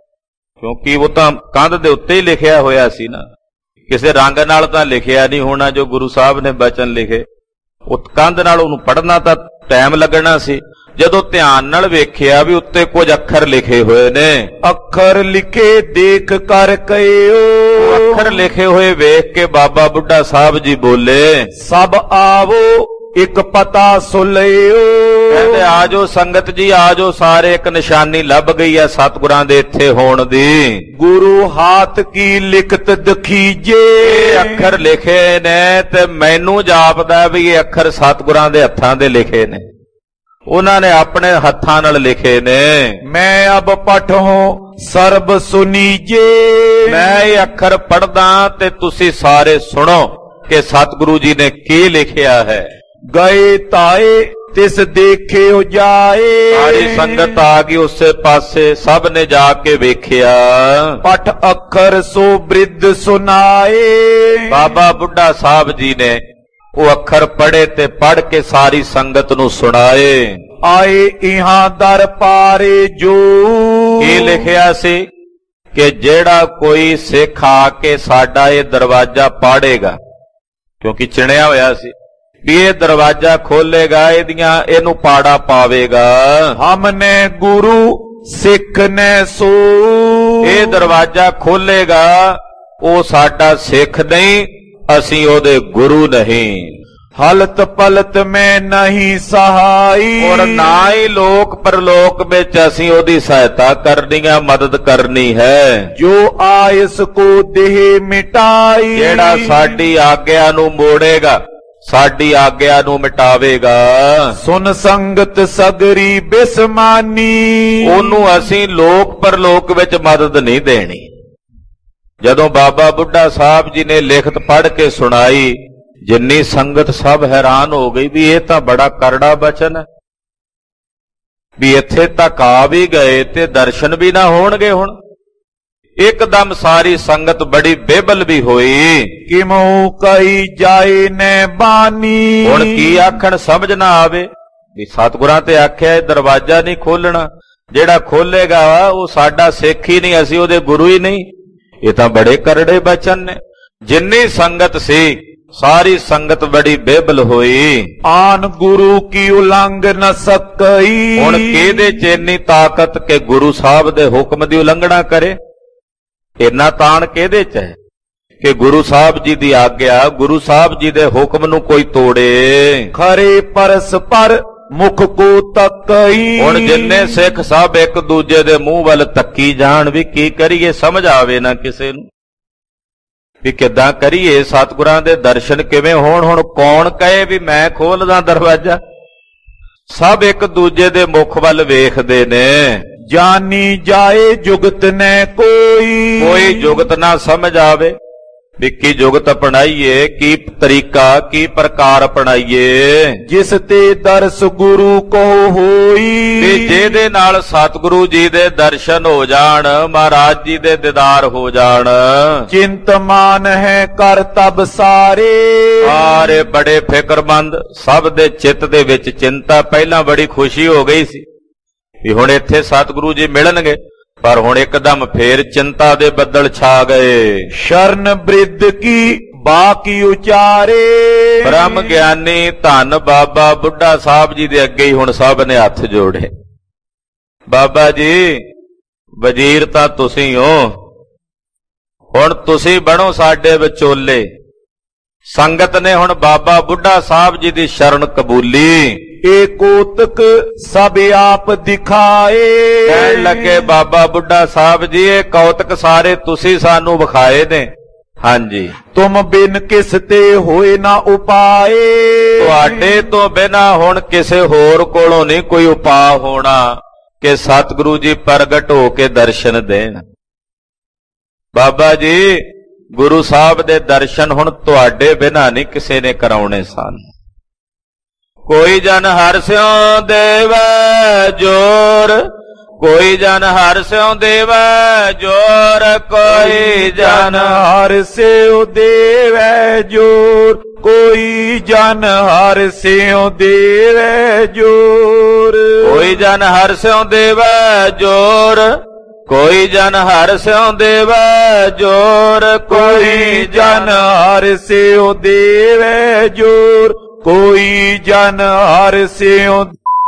ਕਿਉਂਕਿ ਉਹ ਤਾਂ ਕੰਧ ਦੇ ਉੱਤੇ ਹੀ ਲਿਖਿਆ ਹੋਇਆ ਸੀ ਨਾ, ਕਿਸੇ ਰੰਗ ਨਾਲ ਤਾਂ ਲਿਖਿਆ ਨਹੀਂ ਹੋਣਾ ਜੋ ਗੁਰੂ ਸਾਹਿਬ ਨੇ ਬਚਨ ਲਿਖੇ, ਉਹ ਕੰਧ ਨਾਲ ਉਹਨੂੰ ਪੜ੍ਹਨਾ ਤਾਂ ਟਾਈਮ ਲੱਗਣਾ ਸੀ। ਜਦੋਂ ਧਿਆਨ ਨਾਲ ਵੇਖਿਆ ਵੀ ਉੱਤੇ ਕੁਝ ਅੱਖਰ ਲਿਖੇ ਹੋਏ ਨੇ,
ਅੱਖਰ ਲਿਖੇ ਦੇਖ ਕਰ ਕਇਓ,
ਅੱਖਰ ਲਿਖੇ ਹੋਏ ਵੇਖ ਕੇ ਬਾਬਾ ਬੁੱਢਾ ਸਾਹਿਬ ਜੀ ਬੋਲੇ,
ਸਭ ਆਵੋ ਇੱਕ ਪਤਾ ਸੁਲਿਓ।
ਕਹਿੰਦੇ ਆਜੋ ਸੰਗਤ ਜੀ, ਆਜੋ ਸਾਰੇ, ਇੱਕ ਨਿਸ਼ਾਨੀ ਲੱਭ ਗਈ ਹੈ ਸਤਿਗੁਰਾਂ ਦੇ ਇੱਥੇ ਹੋਣ ਦੀ।
ਗੁਰੂ ਹਾਥ ਕੀ ਲਿਖਤ ਦਖੀਜੇ,
ਇਹ ਅੱਖਰ ਲਿਖੇ ਨੇ ਤੇ ਮੈਨੂੰ ਜਾਪਦਾ ਵੀ ਇਹ ਅੱਖਰ ਸਤਿਗੁਰਾਂ ਦੇ ਹੱਥਾਂ ਦੇ ਲਿਖੇ ਨੇ, ਉਹਨਾਂ ਨੇ ਆਪਣੇ ਹੱਥਾਂ ਨਾਲ ਲਿਖੇ ਨੇ।
ਮੈਂ ਅਬ ਪਠੋ ਸਰਬ ਸੁਨੀਜੇ,
ਮੈਂ ਇਹ ਅੱਖਰ ਪੜ੍ਹਦਾ ਤੇ ਤੁਸੀਂ ਸਾਰੇ ਸੁਣੋ ਕਿ ਸਤਿਗੁਰੂ ਜੀ ਨੇ ਕੀ ਲਿਖਿਆ ਹੈ।
ਗਏ ਤਾਏ ਤਿਸ ਦੇਖਿਓ ਜਾਏ,
ਸਾਰੀ ਸੰਗਤ ਆ ਗਈ ਉਸੇ ਪਾਸੇ, ਸਭ ਨੇ ਜਾ ਕੇ ਵੇਖਿਆ।
ਪਠ ਅੱਖਰ ਸੋ ਬ੍ਰਿਧ ਸੁਨਾਏ,
ਬਾਬਾ ਬੁੱਢਾ ਸਾਹਿਬ ਜੀ ਨੇ ਉਹ ਅੱਖਰ ਪੜ੍ਹੇ ਤੇ ਪੜ੍ਹ ਕੇ ਸਾਰੀ ਸੰਗਤ ਨੂੰ ਸੁਣਾਏ।
ਆਏ ਇਹਾਂ ਦਰ ਪਾਰੇ ਜੋ,
ਕੀ ਲਿਖਿਆ ਸੀ ਕਿ ਜਿਹੜਾ ਕੋਈ ਸਿੱਖ ਆ ਕੇ ਸਾਡਾ ਇਹ ਦਰਵਾਜ਼ਾ ਪਾੜੇਗਾ, ਕਿਉਂਕਿ ਚਿਣਿਆ ਹੋਇਆ ਸੀ ਵੀ ਇਹ ਦਰਵਾਜ਼ਾ ਖੋਲੇਗਾ, ਇਹਨੂੰ ਪਾੜਾ ਪਾਵੇਗਾ।
ਹਮਨੇ ਗੁਰੂ ਸਿੱਖ ਨੇ ਸੋ,
ਇਹ ਦਰਵਾਜ਼ਾ ਖੋਲੇਗਾ ਉਹ ਸਾਡਾ ਸਿੱਖ ਨਹੀਂ, ਅਸੀਂ ਉਹਦੇ ਗੁਰੂ ਨਹੀਂ।
ਹਲਤ ਪਲਤ ਮੈਂ ਨਹੀਂ ਸਹਾਈ,
ਔਰ ਨਾ ਹੀ ਲੋਕ ਪਰਲੋਕ ਵਿੱਚ ਅਸੀਂ ਉਹਦੀ ਸਹਾਇਤਾ ਕਰਨੀ ਹੈ, ਮਦਦ ਕਰਨੀ ਹੈ।
ਜੋ ਆਇਸ ਕੋ ਦੇਹ ਮਿਟਾਈ,
ਜਿਹੜਾ ਸਾਡੀ ਆਗਿਆ ਨੂੰ ਮੋੜੇਗਾ, ਸਾਡੀ ਆਗਿਆ ਨੂੰ ਮਿਟਾਵੇਗਾ।
ਸੁਨ ਸੰਗਤ ਸਗਰੀ ਬਿਸਮਾਨੀ,
ਉਹਨੂੰ ਅਸੀਂ ਲੋਕ ਪਰਲੋਕ ਵਿੱਚ ਮਦਦ ਨਹੀਂ ਦੇਣੀ। ਜਦੋਂ ਬਾਬਾ ਬੁੱਢਾ ਸਾਹਿਬ ਜੀ ਨੇ ਲਿਖਤ ਪੜ੍ਹ ਕੇ ਸੁਣਾਈ, ਜਿੰਨੀ ਸੰਗਤ ਸਭ ਹੈਰਾਨ ਹੋ ਗਈ ਵੀ ਇਹ ਤਾਂ ਬੜਾ ਕਰੜਾ ਬਚਨ ਹੈ, ਵੀ ਇੱਥੇ ਤੱਕ ਆ ਵੀ ਗਏ ਤੇ ਦਰਸ਼ਨ ਵੀ ਨਾ ਹੋਣਗੇ। ਹੁਣ ਇੱਕਦਮ ਸਾਰੀ ਸੰਗਤ ਬੜੀ ਬੇਬਲ ਵੀ ਹੋਈ।
ਕਿਮਉ ਕਈ ਜਾਏ ਨੇ ਬਾਨੀ,
ਹੁਣ ਕੀ ਆਖਣ ਸਮਝ ਨਾ ਆਵੇ ਵੀ ਸਤਿਗੁਰਾਂ ਤੇ ਆਖਿਆ ਇਹ ਦਰਵਾਜ਼ਾ ਨਹੀਂ ਖੋਲਣਾ, ਜਿਹੜਾ ਖੋਲੇਗਾ ਉਹ ਸਾਡਾ ਸਿੱਖ ਹੀ ਨਹੀਂ, ਅਸੀਂ ਉਹਦੇ ਗੁਰੂ ਹੀ ਨਹੀਂ। ਇਹ ਤਾਂ ਬੜੇ ਕਰੜੇ ਬਚਨ ਨੇ। ਜਿੰਨੀ ਸੰਗਤ ਸੀ ਸਾਰੀ ਸੰਗਤ ਬੜੀ ਬੇਬਲ ਹੋਈ।
ਆਨ ਗੁਰੂ ਕੀ ਉਲੰਘ ਨ ਸਕਈ,
ਹੁਣ ਕਿਹਦੇ ਚ ਇੰਨੀ ਤਾਕਤ ਕਿ ਗੁਰੂ ਸਾਹਿਬ ਦੇ ਹੁਕਮ ਦੀ ਉਲੰਘਣਾ ਕਰੇ? ਇੰਨਾ ਤਾਣ ਕਿਹਦੇ ਚ ਹੈ ਕਿ ਗੁਰੂ ਸਾਹਿਬ ਜੀ ਦੀ ਆਗਿਆ, ਗੁਰੂ ਸਾਹਿਬ ਜੀ ਦੇ ਹੁਕਮ ਨੂੰ ਕੋਈ ਤੋੜੇ?
ਖਰੇ ਪਰਸ ਪਰ ਮੁਖ ਕੋ ਤੱਕਈ।
ਹੁਣ ਜਿੰਨੇ ਸਿੱਖ ਸਭ ਇੱਕ ਦੂਜੇ ਦੇ ਮੂੰਹ ਵੱਲ ਤੱਕੀ ਜਾਣ ਵੀ ਕੀ ਕਰੀਏ, ਸਮਝ ਆਵੇ ਨਾ ਕਿਸੇ ਨੂੰ ਵੀ ਕਿੱਦਾਂ ਕਰੀਏ, ਸਤਿਗੁਰਾਂ ਦੇ ਦਰਸ਼ਨ ਕਿਵੇਂ ਹੋਣ। ਹੁਣ ਕੌਣ ਕਹੇ ਵੀ ਮੈਂ ਖੋਲਦਾ ਦਰਵਾਜ਼ਾ, ਸਭ ਇੱਕ ਦੂਜੇ ਦੇ ਮੁਖ ਵੱਲ ਵੇਖਦੇ ਨੇ।
ਜਾਨੀ ਜਾਏ ਜੁਗਤ ਨੈ ਕੋਈ,
ਕੋਈ ਜੁਗਤ ਨਾ ਸਮਝ ਆਵੇ ਵੀ ਕੀ ਜੁਗਤ ਅਪਣਾਈਏ, ਕੀ ਤਰੀਕਾ, ਕੀ ਪ੍ਰਕਾਰ ਅਪਣਾਈਏ।
ਜਿਸ ਤੇ ਦਰਸ ਗੁਰੂ ਕੋ ਹੋਈ,
ਵੀ ਜਿਹਦੇ ਨਾਲ ਸਤਿਗੁਰੂ ਜੀ ਦੇ ਦਰਸ਼ਨ ਹੋ ਜਾਣ, ਮਹਾਰਾਜ ਜੀ ਦੇ ਦੀਦਾਰ ਹੋ ਜਾਣ।
ਚਿੰਤਮਾਨ ਹੈ ਕਰ ਤਬ ਸਾਰੇ,
ਸਾਰੇ ਬੜੇ ਫਿਕਰਮੰਦ, ਸਭ ਦੇ ਚਿੱਤ ਦੇ ਵਿੱਚ ਚਿੰਤਾ। ਪਹਿਲਾਂ ਬੜੀ ਖੁਸ਼ੀ ਹੋ ਗਈ ਸੀ ਵੀ ਹੁਣ ਇੱਥੇ ਸਤਿਗੁਰੂ ਜੀ ਮਿਲਣਗੇ, ਪਰ ਹੁਣ ਇੱਕਦਮ ਫੇਰ ਚਿੰਤਾ ਦੇ ਬੱਦਲ ਛਾ ਗਏ।
ਸ਼ਰਨ ਬ੍ਰਿਧ ਕੀ ਬਾਕੀ ਉਚਾਰੇ,
ਬ੍ਰਹਮ ਗਿਆਨੀ ਧੰਨ ਬਾਬਾ ਬੁੱਢਾ ਸਾਹਿਬ ਜੀ ਦੇ ਅੱਗੇ ਹੀ ਹੁਣ ਸਭ ਨੇ ਹੱਥ ਜੋੜੇ। ਬਾਬਾ ਜੀ ਵਜ਼ੀਰ ਤਾਂ ਤੁਸੀਂ ਹੋ, ਹੁਣ ਤੁਸੀਂ ਬਣੋ ਸਾਡੇ ਵਿਚੋਲੇ। ਸੰਗਤ ਨੇ ਹੁਣ ਬਾਬਾ ਬੁੱਢਾ ਸਾਹਿਬ ਜੀ ਦੀ ਸ਼ਰਨ ਕਬੂਲੀ।
ਏ ਕੋਤਕ ਸਭ ਆਪ ਦਿਖਾਏ,
ਕਹਿਣ ਲੱਗੇ ਬਾਬਾ ਬੁੱਢਾ ਸਾਹਿਬ ਜੀ ਇਹ ਕੌਤਕ ਸਾਰੇ ਤੁਸੀਂ ਸਾਨੂੰ ਵਿਖਾਏ ਨੇ। ਹਾਂਜੀ,
ਤੁਮ ਬਿਨ ਕਿਸ ਤੇ ਹੋਏ ਨਾ ਉਪਾਏ,
ਤੁਹਾਡੇ ਤੋਂ ਬਿਨਾ ਹੁਣ ਕਿਸੇ ਹੋਰ ਕੋਲੋਂ ਨਹੀਂ ਕੋਈ ਉਪਾਅ ਹੋਣਾ ਕਿ ਸਤਿਗੁਰੂ ਜੀ ਪ੍ਰਗਟ ਹੋ ਕੇ ਦਰਸ਼ਨ ਦੇਣ। ਬਾਬਾ ਜੀ ਗੁਰੂ ਸਾਹਿਬ ਦੇ ਦਰਸ਼ਨ ਹੁਣ ਤੁਹਾਡੇ ਬਿਨਾ ਨਹੀਂ ਕਿਸੇ ਨੇ ਕਰਾਉਣੇ ਸਨ। ਕੋਈ ਜਨ ਹਰਿ ਸਿਉ ਦੇਵੈ ਜੋਰ, ਕੋਈ ਜਨ ਹਰਿ ਸਿਉ ਦੇਵੈ ਜੋਰ, ਕੋਈ ਜਨ
ਹਰਿ ਸਿਉ ਦੇਵੈ ਜੋਰ, ਕੋਈ ਜਨ ਹਰਿ ਸਿਉ ਦੇਵੈ ਜੋਰ।
ਕੋਈ ਜਨ ਹਰਿ ਸਿਉ ਦੇਵੈ ਜੋਰ, ਕੋਈ ਜਨ ਹਰਿ ਸਿਉ ਦੇਵੈ ਜੋਰ,
ਕੋਈ ਜਨ ਹਰਿ ਸਿਉ ਦੇਵੈ ਜੋਰ, ਕੋਈ ਜਨ ਹਰਿ ਸਿਉ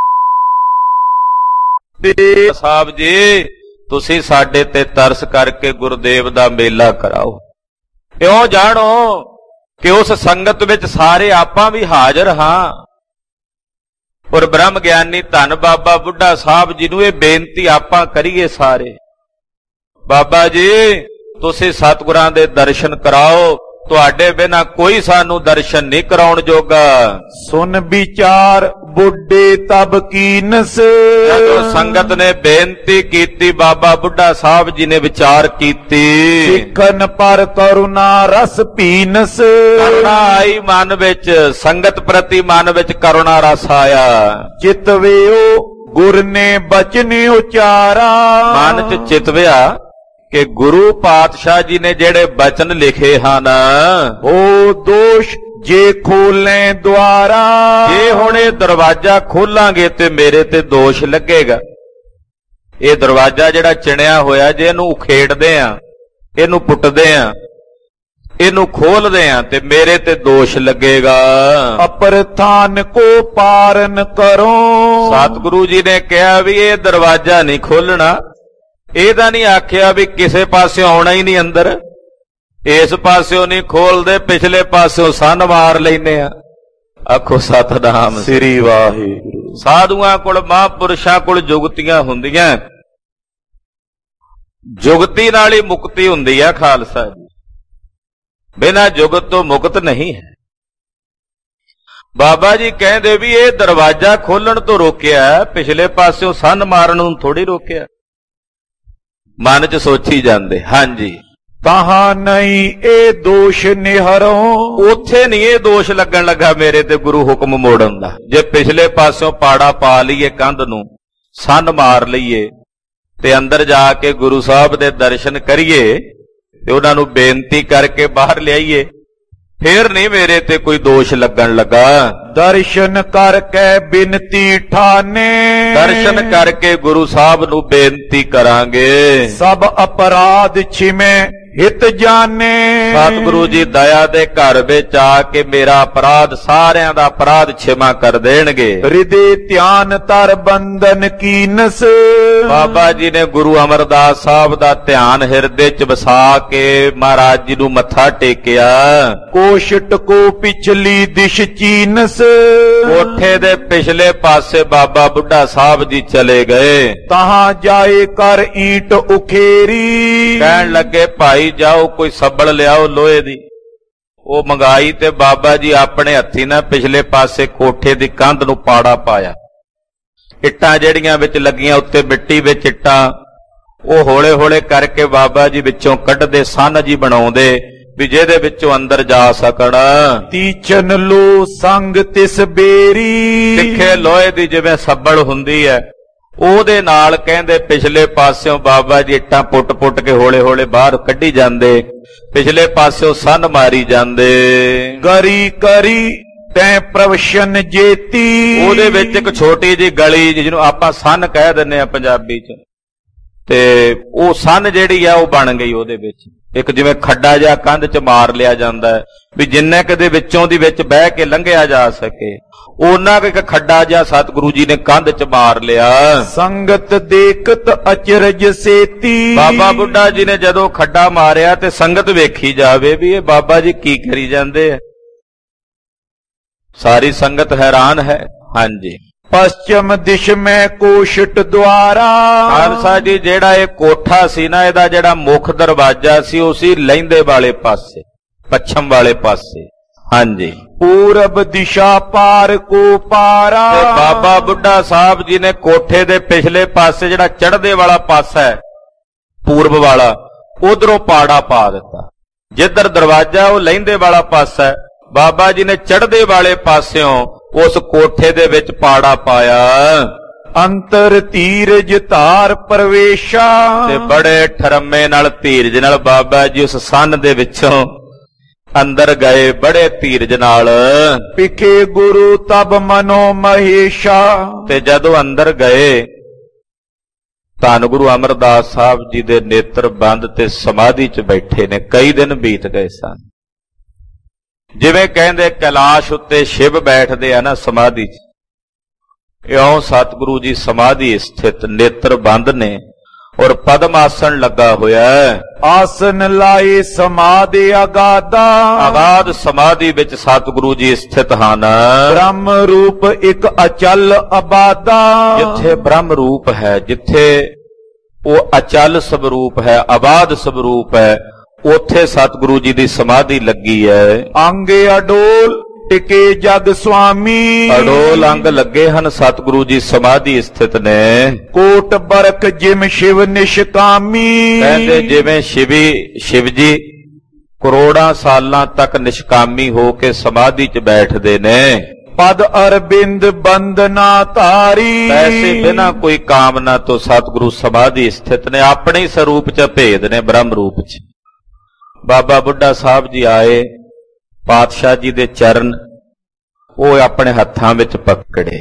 ਦੇ।
ਸਾਹਿਬ ਜੀ ਤੁਸੀਂ ਸਾਡੇ ਤੇ ਤਰਸ ਕਰਕੇ ਗੁਰਦੇਵ ਦਾ ਮੇਲਾ ਕਰਾਓ। ਇਉਂ ਜਾਣੋ ਕਿ ਉਸ ਸੰਗਤ ਵਿੱਚ ਸਾਰੇ ਆਪਾਂ ਵੀ ਹਾਜ਼ਰ ਹਾਂ। ਔਰ ਬ੍ਰਹਮ ਗਿਆਨੀ ਧੰਨ ਬਾਬਾ ਬੁੱਢਾ ਸਾਹਿਬ ਜੀ ਨੂੰ ਇਹ ਬੇਨਤੀ ਆਪਾਂ ਕਰੀਏ ਸਾਰੇ। ਬਾਬਾ ਜੀ ਤੁਸੀਂ ਸਤਿਗੁਰਾਂ ਦੇ ਦਰਸ਼ਨ ਕਰਾਓ, ਤੁਹਾਡੇ ਬਿਨਾ ਕੋਈ ਸਾਨੂੰ ਦਰਸ਼ਨ ਨਹੀਂ ਕਰਾਉਣ ਜੋਗਾ।
ਸੁਨ ਵਿਚਾਰ ਬੁੱਢੇ ਤਬ ਕੀਨਸ,
ਜਦੋਂ ਸੰਗਤ ਨੇ ਬੇਨਤੀ ਕੀਤੀ ਬਾਬਾ ਬੁੱਢਾ ਸਾਹਿਬ ਜੀ ਨੇ ਵਿਚਾਰ ਕੀਤੀ।
ਸਿੱਖਨ ਪਰ ਕਰੁਣਾ ਰਸ ਪੀਨਸ,
ਕਰੁਣਾ ਆਈ ਮਨ ਵਿੱਚ, ਸੰਗਤ ਪ੍ਰਤੀ ਮਨ ਵਿੱਚ ਕਰੁਣਾ ਰਸ ਆਇਆ।
ਚਿਤਵਿਓ ਗੁਰ ਨੇ ਬਚਨ ਉਚਾਰਾ,
ਮਨ ਚ ਚਿਤਵਿਆ ਕਿ ਗੁਰੂ ਪਾਤਸ਼ਾਹ ਜੀ ਨੇ ਜਿਹੜੇ ਬਚਨ ਲਿਖੇ ਹਨ,
ਉਹ ਦੋਸ਼ ਜੇ ਖੋਲੇ ਦੁਆਰਾ,
ਜੇ ਹੁਣ ਇਹ ਦਰਵਾਜ਼ਾ ਖੋਲਾਂਗੇ ਤੇ ਮੇਰੇ ਤੇ ਦੋਸ਼ ਲੱਗੇਗਾ। ਇਹ ਦਰਵਾਜ਼ਾ ਜਿਹੜਾ ਚਿਣਿਆ ਹੋਇਆ, ਜੇ ਇਹਨੂੰ ਉਖੇੜਦੇ ਆ, ਇਹਨੂੰ ਪੁੱਟਦੇ ਆ, ਇਹਨੂੰ ਖੋਲਦੇ ਆ ਤੇ ਮੇਰੇ ਤੇ ਦੋਸ਼ ਲੱਗੇਗਾ।
ਅਪਰਥਾਨ ਕੋ ਪਾਰਨ ਕਰੋ,
ਸਤਿਗੁਰੂ ਜੀ ਨੇ ਕਿਹਾ ਵੀ ਇਹ ਦਰਵਾਜ਼ਾ ਨਹੀਂ ਖੋਲਣਾ। ਇਹਦਾ ਨਹੀਂ ਆਖਿਆ ਵੀ ਕਿਸੇ ਪਾਸਿਓਂ ਆਉਣਾ ਹੀ ਨਹੀਂ ਅੰਦਰ, ਇਸ ਪਾਸਿਓਂ ਨਹੀਂ ਖੋਲਦੇ, ਪਿਛਲੇ ਪਾਸਿਓਂ ਸੰਨ ਮਾਰ ਲੈਨੇ ਆ। ਆਖੋ ਸਤਿਨਾਮ
ਸ੍ਰੀ ਵਾਹਿਗੁਰੂ।
ਸਾਧੂਆਂ ਕੋਲ ਮਹਾਂਪੁਰਸ਼ਾਂ ਕੋਲ ਜੁਗਤੀਆਂ ਹੁੰਦੀਆਂ, ਜੁਗਤੀ ਨਾਲ ਹੀ ਮੁਕਤੀ ਹੁੰਦੀ ਆ ਖਾਲਸਾ ਜੀ, ਬਿਨਾਂ ਜੁਗਤ ਤੋਂ ਮੁਕਤ ਨਹੀਂ ਹੈ। ਬਾਬਾ ਜੀ ਕਹਿੰਦੇ ਵੀ ਇਹ ਦਰਵਾਜ਼ਾ ਖੋਲਣ ਤੋਂ ਰੋਕਿਆ, ਪਿਛਲੇ ਪਾਸਿਓਂ ਸੰਨ ਮਾਰਨ ਨੂੰ ਥੋੜੀ ਰੋਕਿਆ। ਮਨ ਚ ਸੋਚੀ ਜਾਂਦੇ। ਹਾਂਜੀ,
ਤਹਾਂ ਨਹੀਂ ਇਹ ਦੋਸ਼ ਨਿਹਰੋਂ,
ਉੱਥੇ ਨਹੀਂ ਇਹ ਦੋਸ਼ ਲੱਗਣ ਲੱਗਾ ਮੇਰੇ ਤੇ ਗੁਰੂ ਹੁਕਮ ਮੋੜਨ ਦਾ। ਜੇ ਪਿਛਲੇ ਪਾਸਿਓਂ ਪਾੜਾ ਪਾ ਲਈਏ, ਕੰਧ ਨੂੰ ਸੰਨ ਮਾਰ ਲਈਏ ਤੇ ਅੰਦਰ ਜਾ ਕੇ ਗੁਰੂ ਸਾਹਿਬ ਦੇ ਦਰਸ਼ਨ ਕਰੀਏ ਤੇ ਉਹਨਾਂ ਨੂੰ ਬੇਨਤੀ ਕਰਕੇ ਬਾਹਰ ਲਿਆਈਏ, ਫੇਰ ਨਹੀਂ ਮੇਰੇ ਤੇ ਕੋਈ ਦੋਸ਼ ਲੱਗਣ ਲੱਗਾ।
ਦਰਸ਼ਨ ਕਰਕੇ ਬਿਨਤੀ ਠਾਨੇ,
ਦਰਸ਼ਨ ਕਰਕੇ ਗੁਰੂ ਸਾਹਿਬ ਨੂੰ ਬੇਨਤੀ ਕਰਾਂਗੇ।
ਸਭ ਅਪਰਾਧ ਛਿਮੇ ਹਿਤ ਜਾਣੇ।
ਸਤਿਗੁਰੂ ਜੀ ਦਇਆ ਦੇ ਘਰ ਵਿੱਚ ਆ ਕੇ ਮੇਰਾ ਅਪਰਾਧ, ਸਾਰਿਆਂ ਦਾ ਅਪਰਾਧ ਖਿਮਾ ਕਰ ਦੇਣਗੇ।
ਹਿਰਦੇ ਧਿਆਨ ਧਰ ਬੰਧਨ ਕੀਨਸ।
ਬਾਬਾ ਜੀ ਨੇ ਗੁਰੂ ਅਮਰਦਾਸ ਸਾਹਿਬ ਦਾ ਧਿਆਨ ਹਿਰਦੇ 'ਚ ਵਸਾ ਕੇ ਮਹਾਰਾਜ ਜੀ ਨੂੰ ਮੱਥਾ ਟੇਕਿਆ।
ਕੋਸ਼ਟ ਕੋ ਪਿਛਲੀ ਦਿਸ਼ ਚੀਨਸ।
ਕੋਠੇ ਦੇ ਪਿਛਲੇ ਪਾਸੇ ਬਾਬਾ ਬੁੱਢਾ ਸਾਹਿਬ ਜੀ ਚਲੇ ਗਏ।
ਤਹਾਂ ਜਾਏ ਕਰ ਈਟ ਉਖੇਰੀ।
ਕਹਿਣ ਲੱਗੇ ਭਾਈ ਜਾਓ ਕੋਈ ਸੱਬਲ ਲਿਆਓ ਲੋਹੇ ਦੀ। ਉਹ ਮੰਗਾਈ ਤੇ ਬਾਬਾ ਜੀ ਆਪਣੇ ਹੱਥੀ ਨਾਲ ਪਿਛਲੇ ਪਾਸੇ ਕੋਠੇ ਦੀ ਕੰਧ ਨੂੰ ਪਾੜਾ ਪਾਇਆ। ਇੱਟਾਂ ਜਿਹੜੀਆਂ ਵਿੱਚ ਲੱਗੀਆਂ ਉੱਤੇ ਮਿੱਟੀ ਵਿੱਚ ਇੱਟਾਂ, ਉਹ ਹੌਲੇ ਹੌਲੇ ਕਰਕੇ ਬਾਬਾ ਜੀ ਵਿੱਚੋਂ ਕੱਢਦੇ, ਸੰਨ ਜੀ ਬਣਾਉਂਦੇ ਵੀ ਜਿਹਦੇ ਵਿੱਚੋਂ ਅੰਦਰ ਜਾ ਸਕਣ।
ਤੀਚਨ ਲੋ ਸੰਗ ਤਿਸ ਬੇਰੀ।
ਤਿੱਖੇ ਲੋਹੇ ਦੀ ਜਿਵੇਂ ਸੱਬਲ ਹੁੰਦੀ ਹੈ, ਉਹਦੇ ਨਾਲ ਕਹਿੰਦੇ ਪਿਛਲੇ ਪਾਸਿਓਂ ਬਾਬਾ ਜੀ ਇੱਟਾਂ ਪੁੱਟ-ਪੁੱਟ ਕੇ ਹੌਲੇ-ਹੌਲੇ ਬਾਹਰ ਕੱਢੀ ਜਾਂਦੇ, ਪਿਛਲੇ ਪਾਸਿਓਂ ਸੰਨ ਮਾਰੀ ਜਾਂਦੇ।
ਗਰੀ ਕਰੀ ਤੈ ਪ੍ਰਵਸ਼ਨ ਜੇਤੀ।
ਉਹਦੇ ਵਿੱਚ ਇੱਕ ਛੋਟੀ ਜੀ ਗਲੀ ਜਿਹਨੂੰ ਆਪਾਂ ਸੰਨ ਕਹਿ ਦਿੰਦੇ ਆ ਪੰਜਾਬੀ 'ਚ, ਤੇ ਉਹ ਸੰਨ ਜਿਹੜੀ ਆ ਉਹ ਬਣ ਗਈ ਉਹਦੇ ਵਿੱਚ। ਇੱਕ ਜਿਵੇਂ ਖੱਡਾ ਜਿਹਾ ਕੰਧ 'ਚ ਮਾਰ ਲਿਆ ਜਾਂਦਾ ਵੀ ਜਿੰਨੇ ਕਦੇ ਵਿੱਚੋਂ ਦੀ ਵਿੱਚ ਬਹਿ ਕੇ ਲੰਘਿਆ ਜਾ ਸਕੇ, ਉਹਨਾਂ ਕੁ ਇੱਕ ਖੱਡਾ ਜਿਹਾ ਸਤਿਗੁਰੂ ਜੀ ਨੇ ਕੰਧ 'ਚ ਮਾਰ ਲਿਆ।
ਸੰਗਤ ਦੇਖਤ ਅਚਰਜ ਸੇਤੀ।
ਬਾਬਾ ਬੁੱਢਾ ਜੀ ਨੇ ਜਦੋਂ ਖੱਡਾ ਮਾਰਿਆ ਤੇ ਸੰਗਤ ਵੇਖੀ ਜਾਵੇ ਵੀ ਇਹ ਬਾਬਾ ਜੀ ਕੀ ਕਰੀ ਜਾਂਦੇ ਆ। ਸਾਰੀ ਸੰਗਤ ਹੈਰਾਨ ਹੈ। ਹਾਂਜੀ।
ਪश्चिम ਦਿਸ਼ ਮੈਂ ਕੋਸ਼ਟ ਦੁਆਰਾ।
ਖਾਲਸਾ ਜੀ ਜਿਹੜਾ ਇਹ ਕੋਠਾ ਸੀ ਨਾ, ਇਹਦਾ ਜਿਹੜਾ ਮੁੱਖ ਦਰਵਾਜ਼ਾ ਸੀ ਉਹ ਸੀ ਲਹਿੰਦੇ ਵਾਲੇ ਪਾਸੇ, ਪੱਛਮ ਵਾਲੇ ਪਾਸੇ। ਹਾਂਜੀ।
ਪੂਰਬ ਦਿਸ਼ਾ ਪਾਰ ਕੋ ਪਾਰਾ।
ਤੇ ਬਾਬਾ ਬੁੱਢਾ ਸਾਹਿਬ ਜੀ ਨੇ ਕੋਠੇ ਦੇ ਪਿਛਲੇ ਪਾਸੇ ਜਿਹੜਾ ਚੜ੍ਹਦੇ ਵਾਲਾ ਪਾਸਾ ਹੈ, ਪੂਰਬ ਵਾਲਾ, ਉਧਰੋਂ ਪਾੜਾ ਪਾ ਦਿੱਤਾ। ਜਿੱਧਰ ਦਰਵਾਜ਼ਾ ਉਹ ਲਹਿੰਦੇ ਵਾਲਾ ਪਾਸਾ ਹੈ, ਬਾਬਾ ਜੀ ਨੇ ਚੜ੍ਹਦੇ ਵਾਲੇ ਪਾਸਿਓਂ ਉਸ ਕੋਠੇ ਦੇ ਵਿੱਚ ਪਾੜਾ ਪਾਇਆ।
ਅੰਤਰ ਧੀਰਜ ਧਾਰ ਪ੍ਰਵੇਸ਼ਾ।
ਤੇ ਬੜੇ ਠਰਮੇ ਨਾਲ, ਧੀਰਜ ਨਾਲ ਬਾਬਾ ਜੀ ਉਸ ਸੰਨ ਦੇ ਵਿੱਚੋਂ ਅੰਦਰ ਗਏ, ਬੜੇ ਧੀਰਜ ਨਾਲ।
ਪਿਖੇ ਗੁਰੂ ਤਬ ਮਨੋ ਮਹੇਸ਼ਾ।
ਤੇ ਜਦੋਂ ਅੰਦਰ ਗਏ, ਧੰਨ ਗੁਰੂ ਅਮਰਦਾਸ ਸਾਹਿਬ ਜੀ ਦੇ ਨੇਤਰ ਬੰਦ ਤੇ ਸਮਾਧੀ 'ਚ ਬੈਠੇ ਨੇ। ਕਈ ਦਿਨ ਬੀਤ ਗਏ ਸਨ। ਜਿਵੇਂ ਕਹਿੰਦੇ ਕੈਲਾਸ਼ ਉੱਤੇ ਸ਼ਿਵ ਬੈਠਦੇ ਆ ਨਾ ਸਮਾਧੀ 'ਚ, ਇਉਂ ਸਤਿਗੁਰੂ ਜੀ ਸਮਾਧੀ ਸਥਿਤ, ਨੇਤਰ ਬੰਦ ਨੇ ਔਰ ਪਦਮ ਆਸਣ ਲੱਗਾ ਹੋਇਆ ਹੈ।
ਆਸਨ ਲਾਏ ਸਮਾਧੀ ਅਗਾਧਾ।
ਅਗਾਧ ਸਮਾਧੀ ਵਿੱਚ ਸਤਿਗੁਰੂ ਜੀ ਸਥਿਤ ਹਨ।
ਬ੍ਰਹਮ ਰੂਪ ਇੱਕ ਅਚਲ ਅਬਾਦਾ।
ਜਿੱਥੇ ਬ੍ਰਹਮ ਰੂਪ ਹੈ, ਜਿੱਥੇ ਉਹ ਅਚਲ ਸਵਰੂਪ ਹੈ, ਆਬਾਦ ਸਵਰੂਪ ਹੈ, ਉੱਥੇ ਸਤਿਗੁਰੂ ਜੀ ਦੀ ਸਮਾਧੀ ਲੱਗੀ ਹੈ।
ਅੰਗ ਅਡੋਲ ਟਿਕੇ ਜਗ ਸੁਆਮੀ।
ਅਡੋਲ ਅੰਗ ਲੱਗੇ ਹਨ, ਸਤਿਗੁਰੂ ਜੀ ਸਮਾਧੀ ਸਥਿਤ ਨੇ।
ਕੋਟ ਬਰਕ ਜਿਮ ਸ਼ਿਵ ਨਿਸ਼ਕਾਮੀ।
ਕਹਿੰਦੇ ਜਿਵੇਂ ਸ਼ਿਵ ਜੀ ਕਰੋੜਾਂ ਸਾਲਾਂ ਤੱਕ ਨਿਸ਼ਕਾਮੀ ਹੋ ਕੇ ਸਮਾਧੀ 'ਚ ਬੈਠਦੇ ਨੇ।
ਪਦ ਅਰਬਿੰਦ ਬੰਦਨਾ ਧਾਰੀ।
ਐਸੇ ਬਿਨਾਂ ਕੋਈ ਕਾਮਨਾ ਤੋਂ ਸਤਿਗੁਰੂ ਸਮਾਧੀ ਸਥਿਤ ਨੇ, ਆਪਣੇ ਹੀ ਸਰੂਪ 'ਚ ਭੇਦ ਨੇ, ਬ੍ਰਹਮ ਰੂਪ 'ਚ। ਬਾਬਾ ਬੁੱਢਾ ਸਾਹਿਬ ਜੀ ਆਏ, ਪਾਤਸ਼ਾਹ ਜੀ ਦੇ ਚਰਨ ਉਹ ਆਪਣੇ ਹੱਥਾਂ ਵਿੱਚ ਪਕੜੇ।